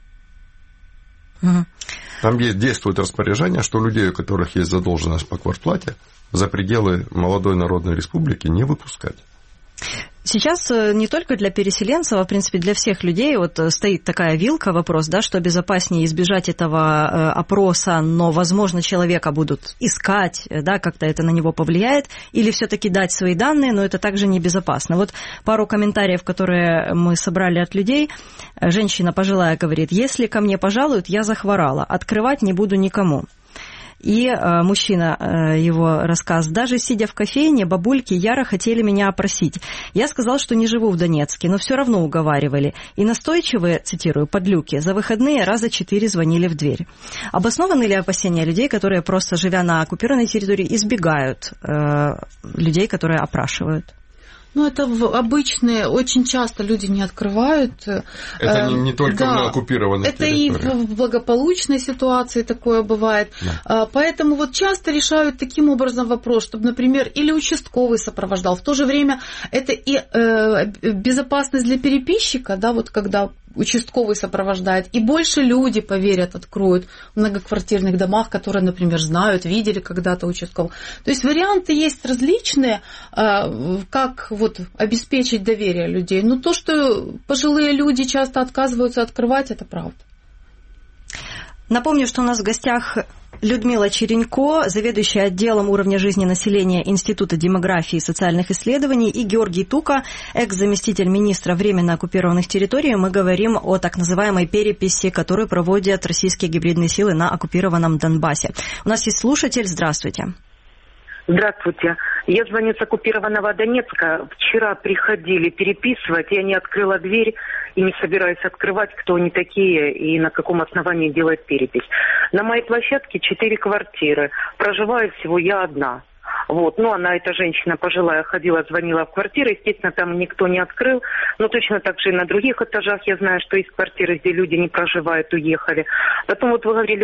Угу. Там действует распоряжение, что людей, у которых есть задолженность по квартплате, за пределы молодой народной республики не выпускать. Сейчас не только для переселенцев, а, в принципе, для всех людей вот стоит такая вилка, вопрос, да, что безопаснее избежать этого опроса, но, возможно, человека будут искать, да, как-то это на него повлияет, или все-таки дать свои данные, но это также небезопасно. Вот пару комментариев, которые мы собрали от людей. Женщина пожилая говорит: если ко мне пожалуют, я захворала, открывать не буду никому. И мужчина, его рассказ: даже сидя в кофейне, бабульки яро хотели меня опросить. Я сказал, что не живу в Донецке, но все равно уговаривали. И настойчивые, цитирую, подлюки, за выходные раза 4 звонили в дверь. Обоснованы ли опасения людей, которые просто, живя на оккупированной территории, избегают людей, которые опрашивают? Ну, это обычные, очень часто люди не открывают. Это не только на оккупированных территориях. Это и в благополучной ситуации такое бывает. Да. Поэтому вот часто решают таким образом вопрос, чтобы, например, или участковый сопровождал. В то же время это и безопасность для переписчика, да, вот когда участковый сопровождает, и больше люди поверят, откроют в многоквартирных домах, которые, например, знают, видели когда-то участкового. То есть варианты есть различные, как вот обеспечить доверие людей. Но то, что пожилые люди часто отказываются открывать, это правда. Напомню, что у нас в гостях Людмила Черенько, заведующая отделом уровня жизни населения Института демографии и социальных исследований, и Георгий Тука, экс-заместитель министра временно оккупированных территорий. Мы говорим о так называемой переписи, которую проводят российские гибридные силы на оккупированном Донбассе. У нас есть слушатель. Здравствуйте. Здравствуйте. Я звоню с оккупированного Донецка. Вчера приходили переписывать, я не открыла дверь и не собираюсь открывать, кто они такие и на каком основании делать перепись. На моей площадке 4 квартиры. Проживаю всего я одна. Вот. Ну, она, эта женщина пожилая, ходила, звонила в квартиры. Естественно, там никто не открыл. Но точно так же и на других этажах я знаю, что есть квартиры, где люди не проживают, уехали. Потом вот вы говорили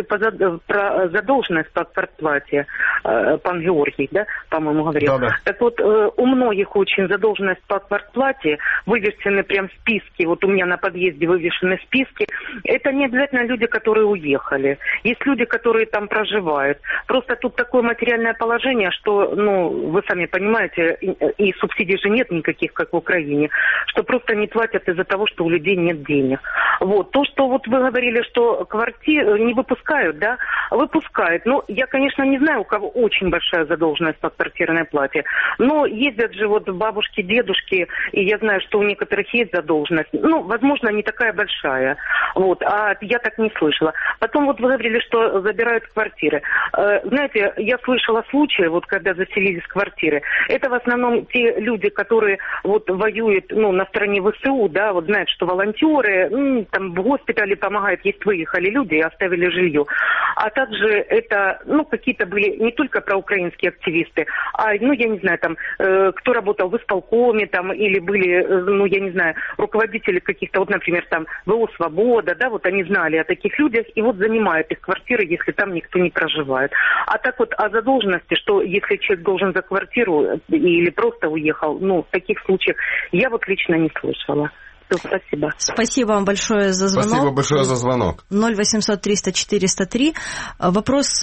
про задолженность по квартплате. Пан Георгий, да, по-моему, говорил. Да. Так вот, у многих очень задолженность по квартплате. Вывешены прям списки. Вот у меня на подъезде вывешены списки. Это не обязательно люди, которые уехали. Есть люди, которые там проживают. Просто тут такое материальное положение, что, ну, вы сами понимаете, и субсидий же нет никаких, как в Украине, что просто не платят из-за того, что у людей нет денег. Вот. То, что вот вы говорили, что квартиры не выпускают, да, выпускают. Ну, я, конечно, не знаю, у кого очень большая задолженность по квартирной плате, но ездят же вот бабушки, дедушки, и я знаю, что у некоторых есть задолженность. Ну, возможно, не такая большая. Вот. А я так не слышала. Потом вот вы говорили, что забирают квартиры. Знаете, я слышала случаи, вот когда заселились в квартиры, это в основном те люди, которые вот воюют, ну, на стороне ВСУ, да, вот знают, что волонтеры, там в госпитале помогают, есть выехали люди и оставили жилье. А также это, ну, какие-то были не только проукраинские активисты, а, ну, я не знаю, там, кто работал в исполкоме, там, или были, ну, я не знаю, руководители каких-то, вот, например, там, ВО «Свобода», да, вот они знали о таких людях и вот занимают их квартиры, если там никто не проживает. А так вот о задолженности, что если человек должен за квартиру или просто уехал, ну, в таких случаях я вот лично не слышала. Спасибо. Спасибо вам большое за звонок. Спасибо большое за звонок. 0800 300 403. Вопрос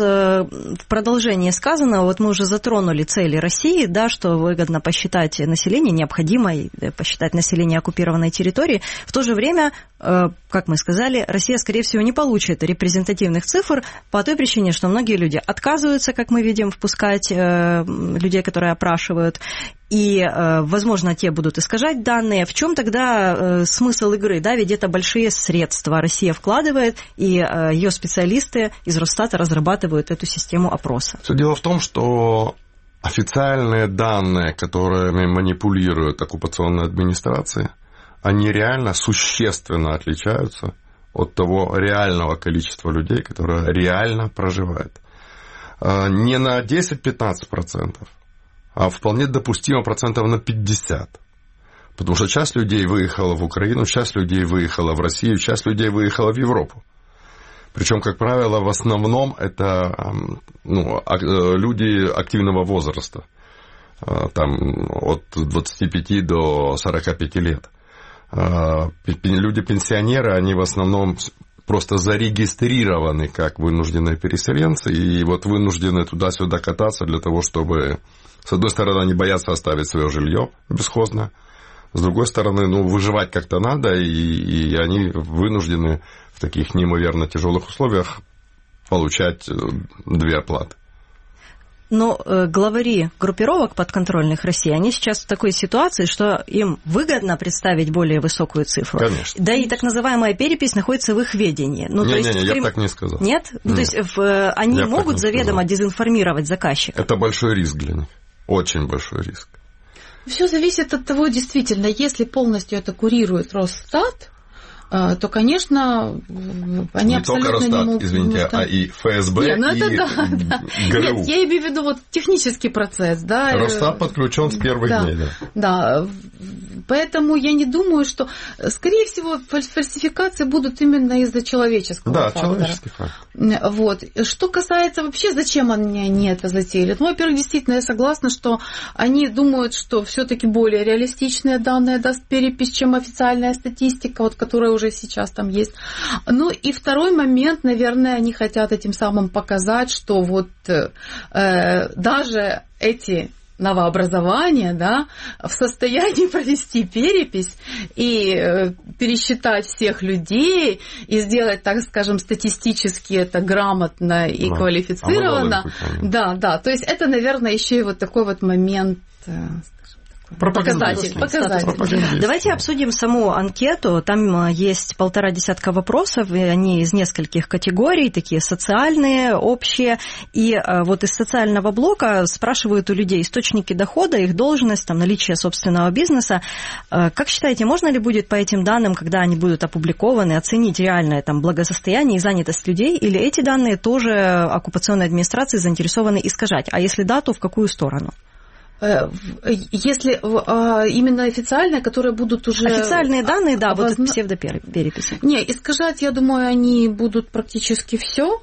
в продолжении сказанного. Вот мы уже затронули цели России, да, что выгодно посчитать население, необходимо посчитать население оккупированной территории. В то же время, как мы сказали, Россия, скорее всего, не получит репрезентативных цифр по той причине, что многие люди отказываются, как мы видим, впускать людей, которые опрашивают. И, возможно, те будут искажать данные. В чем тогда смысл игры? Да, ведь это большие средства Россия вкладывает, и ее специалисты из Росстата разрабатывают эту систему опроса. Все дело в том, что официальные данные, которыми манипулируют оккупационные администрации, они реально существенно отличаются от того реального количества людей, которые реально проживают. Не на 10-15%. А вполне допустимо процентов на 50%. Потому что часть людей выехала в Украину, часть людей выехала в Россию, часть людей выехала в Европу. Причем, как правило, в основном это люди активного возраста. Там от 25 до 45 лет. Люди-пенсионеры, они в основном просто зарегистрированы как вынужденные переселенцы и вот вынуждены туда-сюда кататься для того, чтобы, с одной стороны, они боятся оставить свое жилье бесхозно, с другой стороны, выживать как-то надо, и они вынуждены в таких неимоверно тяжелых условиях получать 2 оплаты. Но главари группировок подконтрольных России, они сейчас в такой ситуации, что им выгодно представить более высокую цифру. Конечно. Да и так называемая перепись находится в их ведении. Я бы так не сказал. Нет? То есть они могут заведомо дезинформировать заказчика. Это большой риск для них. Очень большой риск. Все зависит от того, действительно, если полностью это курирует Росстат, то, конечно, они не абсолютно только Росстат, не могут... извините, а и ФСБ, и ГРУ. Нет, я имею в виду вот технический процесс. Да? Росстат подключен с первых дней. Да, поэтому я не думаю, что... Скорее всего, фальсификации будут именно из-за человеческого фактора. Да, человеческий фактор. Вот. Что касается вообще, зачем они это затеяли? Ну, во-первых, действительно, я согласна, что они думают, что все-таки более реалистичные данные даст перепись, чем официальная статистика, вот, которая уже сейчас там есть. Ну, и второй момент, наверное, они хотят этим самым показать, что вот даже эти новообразования, да, в состоянии провести перепись и пересчитать всех людей и сделать, так скажем, статистически это грамотно и квалифицированно. Да, то есть это, наверное, еще и вот такой вот момент, Показатель. Давайте обсудим саму анкету. Там есть 1,5 десятка вопросов, и они из нескольких категорий, такие социальные, общие. И вот из социального блока спрашивают у людей источники дохода, их должность, там, наличие собственного бизнеса. Как считаете, можно ли будет по этим данным, когда они будут опубликованы, оценить реальное там благосостояние и занятость людей, или эти данные тоже оккупационной администрации заинтересованы искажать? А если да, то в какую сторону? Если именно официальные, которые будут уже... Официальные данные, да, вот псевдопереписи. Не, искажать, я думаю, они будут практически все.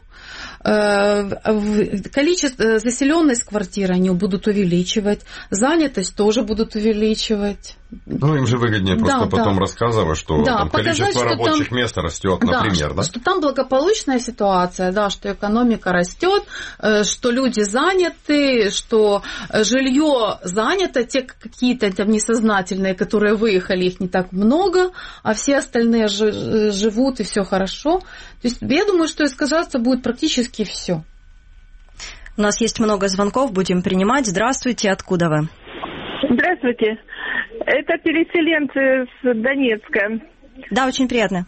Количество, заселенность квартир они будут увеличивать, занятость тоже будут увеличивать. Ну, им же выгоднее просто потом рассказывать, что там количество рабочих мест растет, например, да? Что там благополучная ситуация, да, что экономика растет, что люди заняты, что жилье занято, те какие-то там несознательные, которые выехали, их не так много, а все остальные живут и все хорошо. То есть я думаю, что искажаться будет практически все. У нас есть много звонков, будем принимать. Здравствуйте, откуда вы? Здравствуйте. Это переселенцы с Донецка. Да, очень приятно.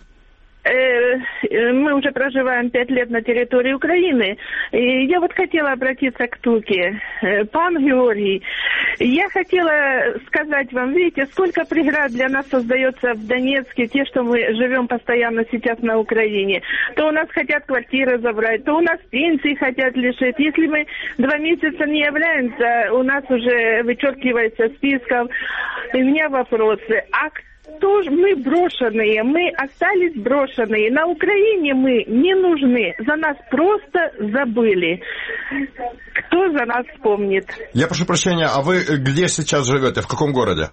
Мы уже проживаем 5 лет на территории Украины. И я вот хотела обратиться к Туке. Пан Георгий, я хотела сказать вам, видите, сколько преград для нас создается в Донецке, те, что мы живем постоянно сейчас на Украине. То у нас хотят квартиры забрать, то у нас пенсии хотят лишить. Если мы 2 месяца не являемся, у нас уже вычеркивается списков. И у меня вопросы. Кто же мы брошенные? Мы остались брошенные. На Украине мы не нужны. За нас просто забыли. Кто за нас вспомнит? Я прошу прощения, а вы где сейчас живете? В каком городе?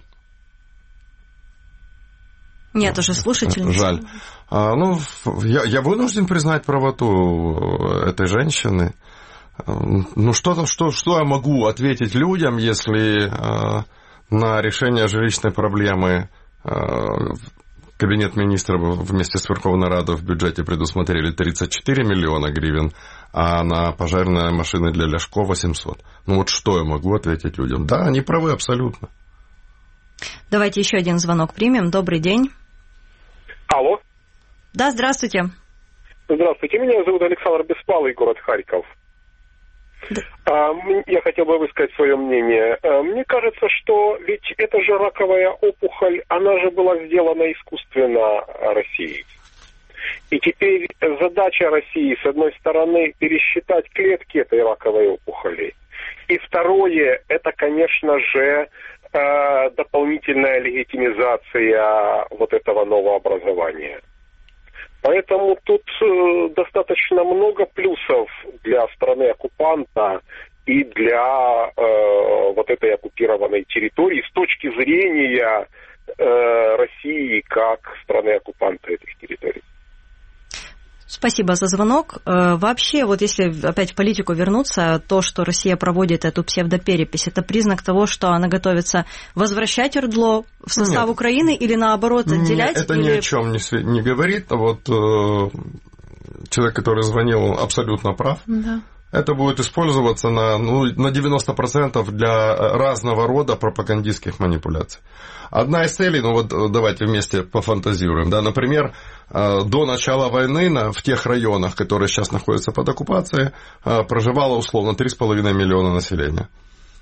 Нет, уже слушательница. Жаль. Я вынужден признать правоту этой женщины. Ну, что я могу ответить людям, если на решение жилищной проблемы Кабинет министров вместе с Верховной Радой в бюджете предусмотрели 34 миллиона гривен, а на пожарные машины для Ляшко 800. Ну вот что я могу ответить людям? Да, они правы абсолютно. Давайте еще один звонок примем. Добрый день. Алло. Да, здравствуйте. Здравствуйте, меня зовут Александр Беспалый, город Харьков. Да. Я хотел бы высказать свое мнение. Мне кажется, что ведь эта же раковая опухоль, она же была сделана искусственно Россией. И теперь задача России, с одной стороны, пересчитать клетки этой раковой опухоли. И второе, это, конечно же, дополнительная легитимизация вот этого нового образования. Поэтому тут достаточно много плюсов для страны-оккупанта и для вот этой оккупированной территории с точки зрения России как страны-оккупанта этих территорий. Спасибо за звонок. Вообще, вот если опять в политику вернуться, то, что Россия проводит эту псевдоперепись, это признак того, что она готовится возвращать ОРДЛО в состав Украины или наоборот отделять? Нет, это ни о чем не говорит. Вот человек, который звонил, абсолютно прав. Да. Это будет использоваться на 90% для разного рода пропагандистских манипуляций. Одна из целей, давайте вместе пофантазируем, да, например, до начала войны в тех районах, которые сейчас находятся под оккупацией, проживало условно 3,5 миллиона населения.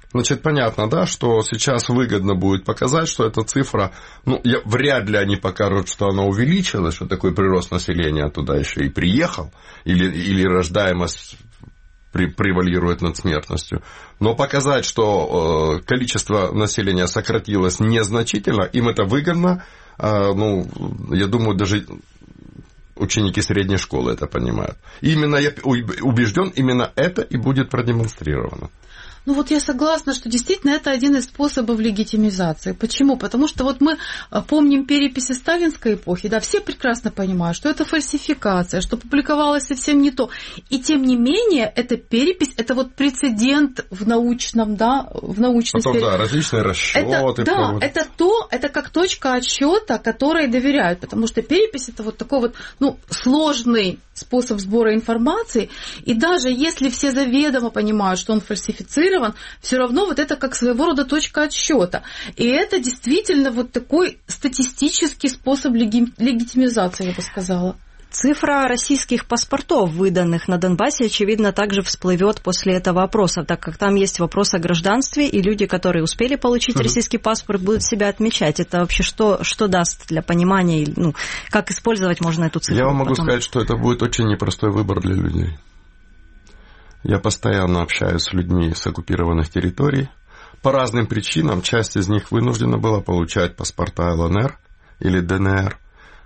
Значит, понятно, да, что сейчас выгодно будет показать, что эта цифра, вряд ли они покажут, что она увеличилась, что такой прирост населения туда еще и приехал, или рождаемость превалирует над смертностью. Но показать, что количество населения сократилось незначительно, им это выгодно, я думаю, даже ученики средней школы это понимают. Именно я убежден, именно это и будет продемонстрировано. Я согласна, что действительно это один из способов легитимизации. Почему? Потому что мы помним переписи сталинской эпохи, да, все прекрасно понимают, что это фальсификация, что публиковалось совсем не то. И тем не менее, эта перепись, это прецедент в научном, да, в научной сфере. Потом, да, различные расчеты. Это как точка отсчета, которой доверяют, потому что перепись это такой сложный способ сбора информации, и даже если все заведомо понимают, что он фальсифицирован, все равно это как своего рода точка отсчета. И это действительно такой статистический способ легитимизации, я бы сказала. Цифра российских паспортов, выданных на Донбассе, очевидно, также всплывет после этого опроса, так как там есть вопрос о гражданстве, и люди, которые успели получить российский паспорт, будут себя отмечать. Это вообще что даст для понимания, как использовать можно эту цифру? Я вам могу сказать, что это будет очень непростой выбор для людей. Я постоянно общаюсь с людьми с оккупированных территорий. По разным причинам часть из них вынуждена была получать паспорта ЛНР или ДНР.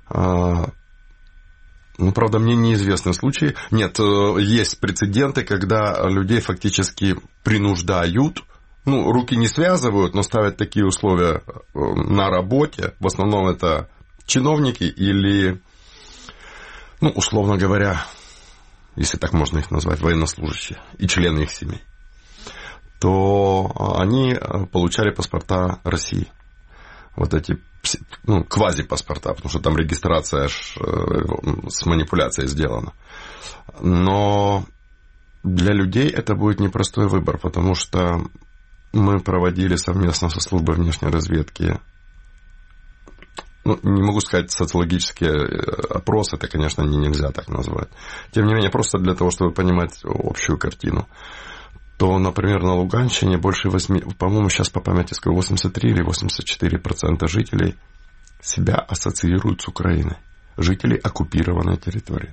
Правда, мне неизвестны случаи. Нет, есть прецеденты, когда людей фактически принуждают, руки не связывают, но ставят такие условия на работе. В основном это чиновники или, условно говоря, если так можно их назвать, военнослужащие и члены их семей, то они получали паспорта России. Эти квазипаспорта, потому что там регистрация с манипуляцией сделана. Но для людей это будет непростой выбор, потому что мы проводили совместно со службой внешней разведки, не могу сказать социологические опросы, это, конечно, нельзя так назвать. Тем не менее, просто для того, чтобы понимать общую картину, то, например, на Луганщине больше 8, по-моему, сейчас по памяти скажу, 83 или 84% жителей себя ассоциируют с Украиной. Жители оккупированной территории.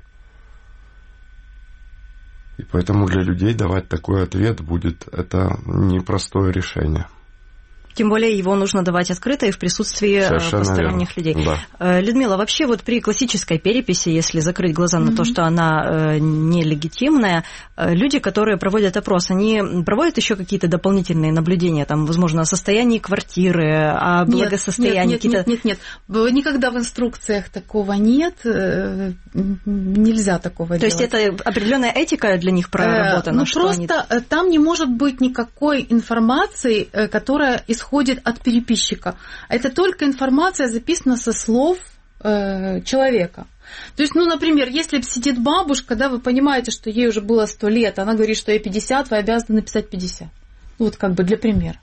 И поэтому для людей давать такой ответ будет это непростое решение. Тем более его нужно давать открыто и в присутствии посторонних людей. Да. Людмила, вообще при классической переписи, если закрыть глаза на то, что она нелегитимная, люди, которые проводят опрос, они проводят еще какие-то дополнительные наблюдения, возможно, о состоянии квартиры, о благосостоянии? Нет. Никогда в инструкциях такого нет, нельзя такого делать. То есть это определенная этика для них проработана? Просто там не может быть никакой информации, которая исходит от переписчика. Это только информация записана со слов человека. То есть, например, если сидит бабушка, да, вы понимаете, что ей уже было 100 лет, она говорит, что ей 50, вы обязаны написать 50. Для примера.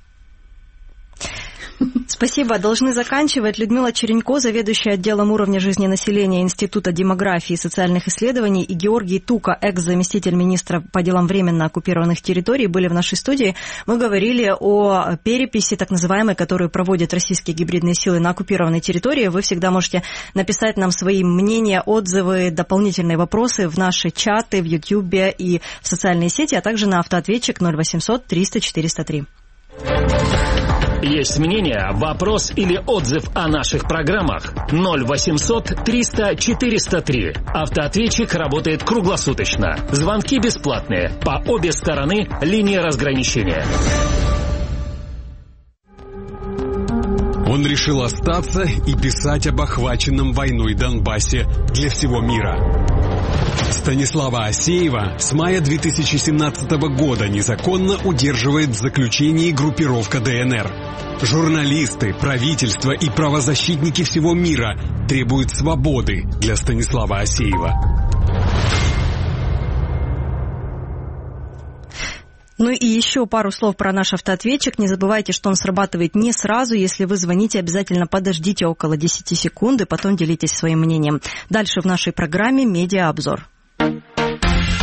Спасибо. Должны заканчивать. Людмила Черенько, заведующая отделом уровня жизни населения Института демографии и социальных исследований, и Георгий Тука, экс-заместитель министра по делам временно оккупированных территорий, были в нашей студии. Мы говорили о переписи, так называемой, которую проводят российские гибридные силы на оккупированной территории. Вы всегда можете написать нам свои мнения, отзывы, дополнительные вопросы в наши чаты, в Ютьюбе и в социальные сети, а также на автоответчик 0800 300 403. Есть мнение, вопрос или отзыв о наших программах? 0800 300 403. Автоответчик работает круглосуточно. Звонки бесплатные. По обе стороны линии разграничения. Он решил остаться и писать об охваченном войной Донбассе для всего мира. Станислава Асеева с мая 2017 года незаконно удерживает в заключении группировка ДНР. Журналисты, правительство и правозащитники всего мира требуют свободы для Станислава Асеева. И еще пару слов про наш автоответчик. Не забывайте, что он срабатывает не сразу. Если вы звоните, обязательно подождите около 10 секунд и потом делитесь своим мнением. Дальше в нашей программе «Медиаобзор».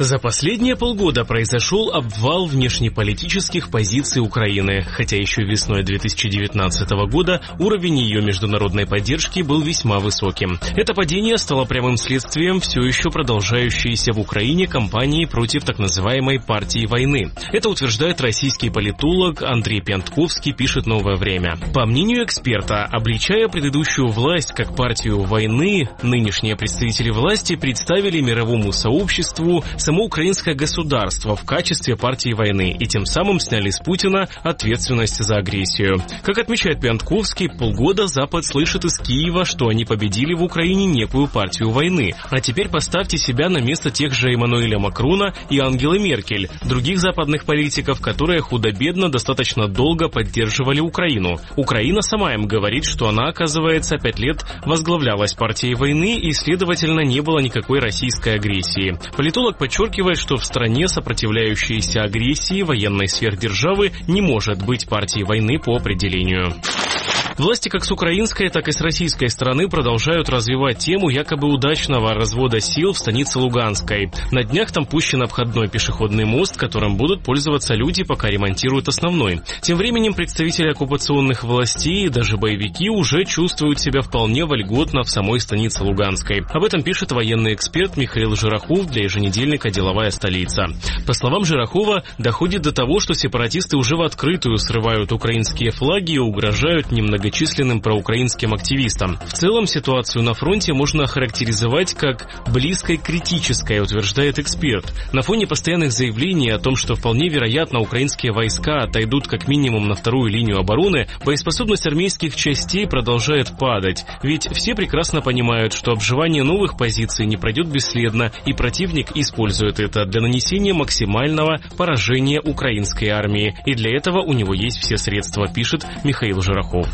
За последние полгода произошел обвал внешнеполитических позиций Украины, хотя еще весной 2019 года уровень ее международной поддержки был весьма высоким. Это падение стало прямым следствием все еще продолжающейся в Украине кампании против так называемой партии войны. Это утверждает российский политолог Андрей Пьянтковский, пишет «Новое время». По мнению эксперта, обличая предыдущую власть как партию войны, нынешние представители власти представили мировому сообществу само украинское государство в качестве партии войны и тем самым сняли с Путина ответственность за агрессию. Как отмечает Пьянтковский, полгода Запад слышит из Киева, что они победили в Украине некую партию войны. А теперь поставьте себя на место тех же Эммануэля Макрона и Ангелы Меркель, других западных политиков, которые худо-бедно достаточно долго поддерживали Украину. Украина сама им говорит, что она, оказывается, 5 лет возглавлялась партией войны и, следовательно, не было никакой российской агрессии. Политолог подчеркивает, что в стране, сопротивляющейся агрессии военной сверхдержавы, не может быть партией войны по определению. Власти как с украинской, так и с российской стороны продолжают развивать тему якобы удачного развода сил в станице Луганской. На днях там пущен обходной пешеходный мост, которым будут пользоваться люди, пока ремонтируют основной. Тем временем представители оккупационных властей и даже боевики уже чувствуют себя вполне вольготно в самой станице Луганской. Об этом пишет военный эксперт Михаил Жирахов для еженедельника «Деловая столица». По словам Жирахова, доходит до того, что сепаратисты уже в открытую срывают украинские флаги и угрожают немногочисленным проукраинским активистам. В целом ситуацию на фронте можно охарактеризовать как близкой к критической, утверждает эксперт. На фоне постоянных заявлений о том, что вполне вероятно украинские войска отойдут как минимум на вторую линию обороны, боеспособность армейских частей продолжает падать. Ведь все прекрасно понимают, что обживание новых позиций не пройдет бесследно, и противник использует это для нанесения максимального поражения украинской армии. И для этого у него есть все средства, пишет Михаил Жирахов.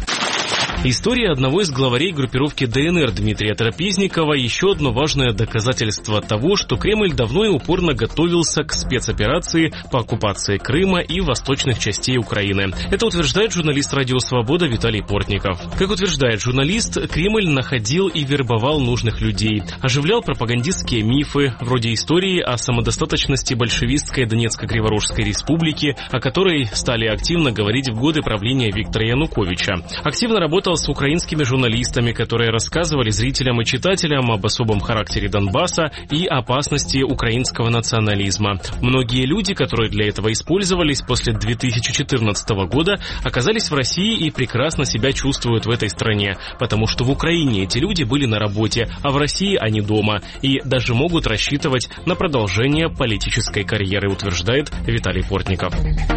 История одного из главарей группировки ДНР Дмитрия Трапезникова – еще одно важное доказательство того, что Кремль давно и упорно готовился к спецоперации по оккупации Крыма и восточных частей Украины. Это утверждает журналист «Радио Свобода» Виталий Портников. Как утверждает журналист, Кремль находил и вербовал нужных людей, оживлял пропагандистские мифы, вроде истории о самодостаточности большевистской Донецко-Криворожской республики, о которой стали активно говорить в годы правления Виктора Януковича. Активно работал с украинскими журналистами, которые рассказывали зрителям и читателям об особом характере Донбасса и опасности украинского национализма. Многие люди, которые для этого использовались после 2014 года, оказались в России и прекрасно себя чувствуют в этой стране, потому что в Украине эти люди были на работе, а в России они дома, и даже могут рассчитывать на продолжение политической карьеры, утверждает Виталий Портников.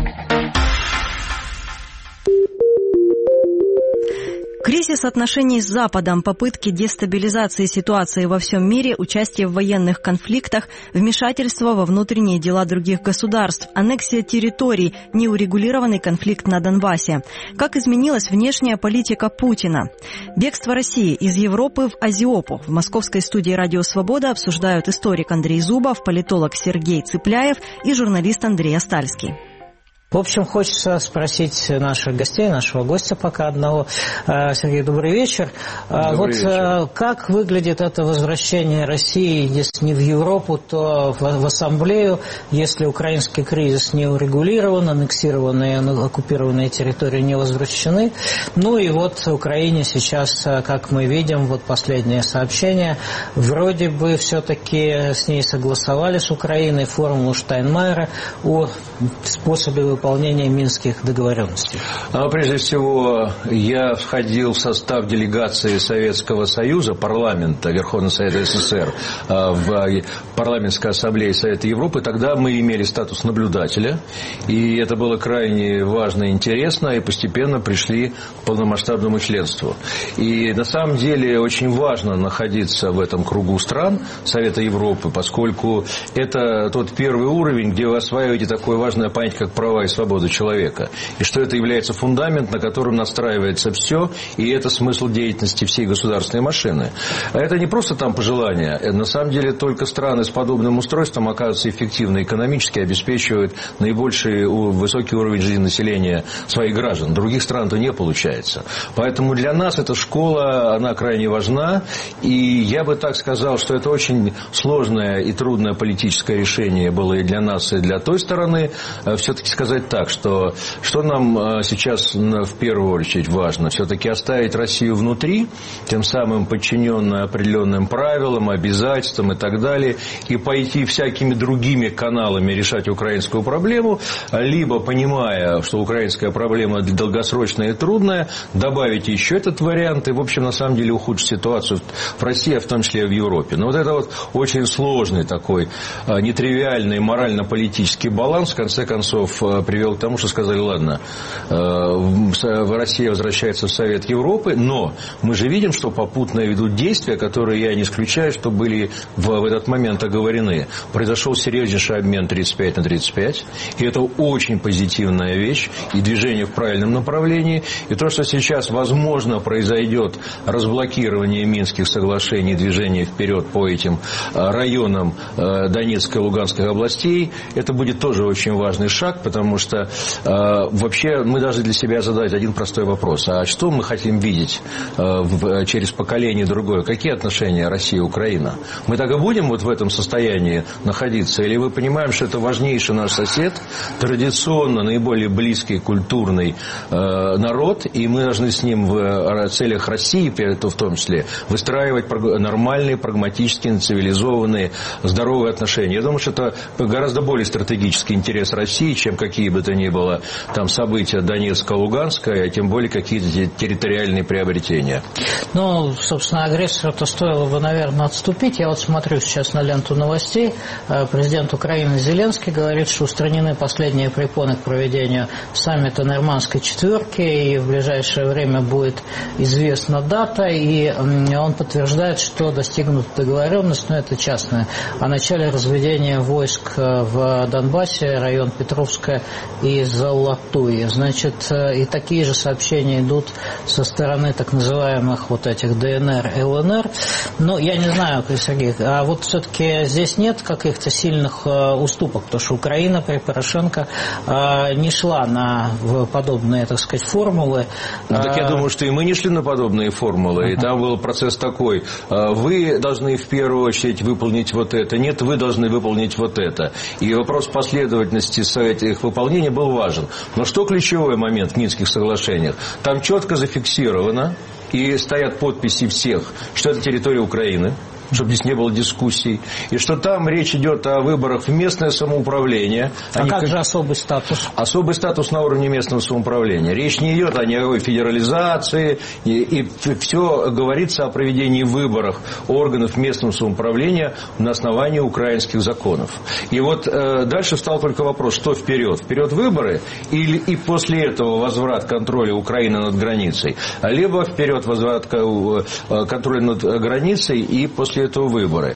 Кризис отношений с Западом, попытки дестабилизации ситуации во всем мире, участие в военных конфликтах, вмешательство во внутренние дела других государств, аннексия территорий, неурегулированный конфликт на Донбассе. Как изменилась внешняя политика Путина? Бегство России из Европы в Азиопу. В московской студии «Радио Свобода» обсуждают историк Андрей Зубов, политолог Сергей Цыпляев и журналист Андрей Остальский. В общем, хочется спросить наших гостей, нашего гостя пока одного. Сергей, добрый вечер. Добрый вечер. Как выглядит это возвращение России, если не в Европу, то в Ассамблею, если украинский кризис не урегулирован, аннексированные, оккупированные территории не возвращены? Ну и вот Украине сейчас, как мы видим, вот последнее сообщение, вроде бы все-таки с ней согласовали, с Украиной, формулу Штайнмайера о способе выполнения минских договоренностей. Прежде всего, я входил в состав делегации Советского Союза, парламента, Верховного Совета СССР, в парламентской ассамблее Совета Европы. Тогда мы имели статус наблюдателя, и это было крайне важно и интересно, и постепенно пришли к полномасштабному членству. И на самом деле очень важно находиться в этом кругу стран Совета Европы, поскольку это тот первый уровень, где вы осваиваете такое важное понятие, как права и свобода человека. И что это является фундамент, на котором настраивается все, и это смысл деятельности всей государственной машины. А это не просто там пожелания. На самом деле только страны с подобным устройством оказываются эффективно экономически, обеспечивают наибольший высокий уровень жизни населения своих граждан. Других стран-то не получается. Поэтому для нас эта школа, она крайне важна. И я бы так сказал, что это очень сложное и трудное политическое решение было и для нас, и для той стороны. Все-таки сказать так, что нам сейчас в первую очередь важно? Все-таки оставить Россию внутри, тем самым подчиненную определенным правилам, обязательствам и так далее, и пойти всякими другими каналами решать украинскую проблему, либо, понимая, что украинская проблема долгосрочная и трудная, добавить еще этот вариант и, в общем, на самом деле ухудшить ситуацию в России, а в том числе и в Европе. Но вот это вот очень сложный такой, нетривиальный морально-политический баланс, в конце концов, привел к тому, что сказали, ладно, Россия возвращается в Совет Европы, но мы же видим, что попутно ведут действия, которые я не исключаю, что были в этот момент оговорены. Произошел серьезнейший обмен 35 на 35, и это очень позитивная вещь, и движение в правильном направлении, и то, что сейчас, возможно, произойдет разблокирование Минских соглашений, движение вперед по этим районам Донецкой и Луганской областей, это будет тоже очень важный шаг, потому что вообще мы должны для себя задать один простой вопрос. А что мы хотим видеть через поколение другое? Какие отношения Россия и Украина? Мы так и будем вот в этом состоянии находиться? Или мы понимаем, что это важнейший наш сосед, традиционно наиболее близкий культурный народ, и мы должны с ним в целях России, в том числе, выстраивать нормальные, прагматические, цивилизованные, здоровые отношения. Я думаю, что это гораздо более стратегический интерес России, чем какие бы то ни было там события Донецка, Луганска, а тем более какие-то территориальные приобретения. Ну, собственно, агрессору-то стоило бы, наверное, отступить. Я вот смотрю сейчас на ленту новостей. Президент Украины Зеленский говорит, что устранены последние препоны к проведению саммита Нормандской четверки, и в ближайшее время будет известна дата, и он подтверждает, что достигнута договоренность, но это частная, о начале разведения войск в Донбассе, район Петровская и Золотое. Значит, и такие же сообщения идут со стороны так называемых вот этих ДНР, ЛНР. Ну, я не знаю, Сергей, а вот все-таки здесь нет каких-то сильных уступок, потому что Украина при Порошенко не шла на подобные, так сказать, формулы. Ну, так я думаю, что и мы не шли на подобные формулы, и там был процесс такой: вы должны в первую очередь выполнить вот это, нет, вы должны выполнить вот это. И вопрос последовательности этих выполнений был важен. Но что ключевой момент в Минских соглашениях? Там четко зафиксировано, и стоят подписи всех, что это территория Украины, чтобы здесь не было дискуссий, и что там речь идет о выборах в местное самоуправление. А как же особый статус? Особый статус на уровне местного самоуправления. Речь не идет о никакой федерализации, и все говорится о проведении выборов органов местного самоуправления на основании украинских законов. И вот дальше встал только вопрос, что вперед? Вперед выборы и после этого возврат контроля Украины над границей, либо вперед возврат контроля над границей и после этого выборы.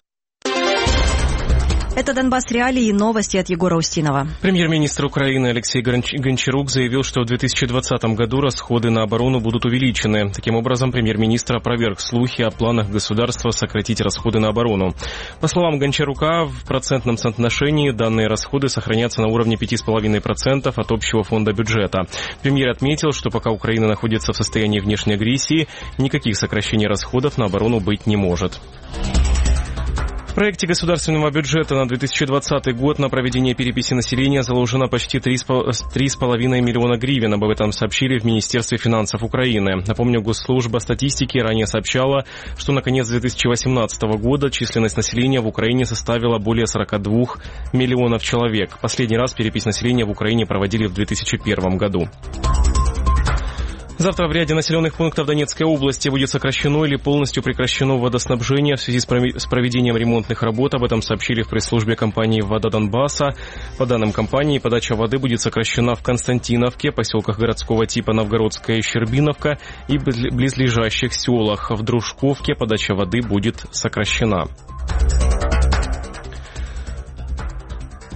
Это «Донбасс Реалии» и новости от Егора Устинова. Премьер-министр Украины Алексей Гончарук заявил, что в 2020 году расходы на оборону будут увеличены. Таким образом, премьер-министр опроверг слухи о планах государства сократить расходы на оборону. По словам Гончарука, в процентном соотношении данные расходы сохранятся на уровне 5,5% от общего фонда бюджета. Премьер отметил, что пока Украина находится в состоянии внешней агрессии, никаких сокращений расходов на оборону быть не может. В проекте государственного бюджета на 2020 год на проведение переписи населения заложено почти 3,5 миллиона гривен. Об этом сообщили в Министерстве финансов Украины. Напомню, Госслужба статистики ранее сообщала, что на конец 2018 года численность населения в Украине составила более 42 миллионов человек. Последний раз перепись населения в Украине проводили в 2001 году. Завтра в ряде населенных пунктов Донецкой области будет сокращено или полностью прекращено водоснабжение в связи с проведением ремонтных работ. Об этом сообщили в пресс-службе компании «Вода Донбасса». По данным компании, подача воды будет сокращена в Константиновке, поселках городского типа Новгородская и Щербиновка и близлежащих селах. В Дружковке подача воды будет сокращена.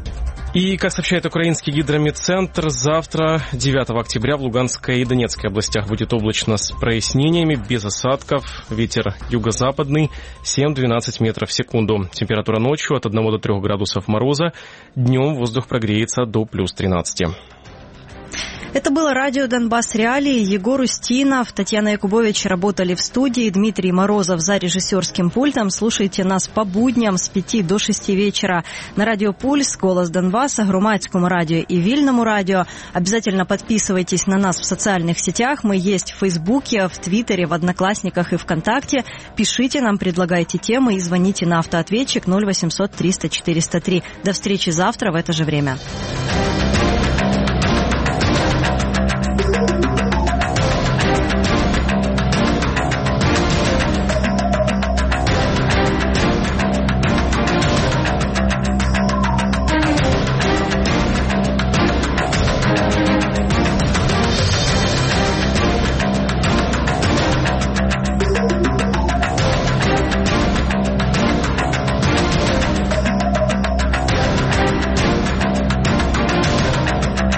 И, как сообщает украинский гидрометцентр, завтра, 9 октября, в Луганской и Донецкой областях будет облачно с прояснениями, без осадков. Ветер юго-западный 7-12 метров в секунду. Температура ночью от 1 до 3 градусов мороза. Днем воздух прогреется до плюс 13. Это было радио «Донбасс Реалии». Егор Устинов, Татьяна Якубович работали в студии, Дмитрий Морозов за режиссерским пультом. Слушайте нас по будням с 5 до 6 вечера на радио «Пульс», «Голос Донбасса», Громадскому радио и Вильному радио. Обязательно подписывайтесь на нас в социальных сетях. Мы есть в Фейсбуке, в Твиттере, в Одноклассниках и ВКонтакте. Пишите нам, предлагайте темы и звоните на автоответчик 0800 300 403. До встречи завтра в это же время.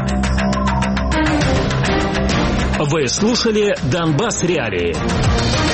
Вы слушали «Донбасс Реалии».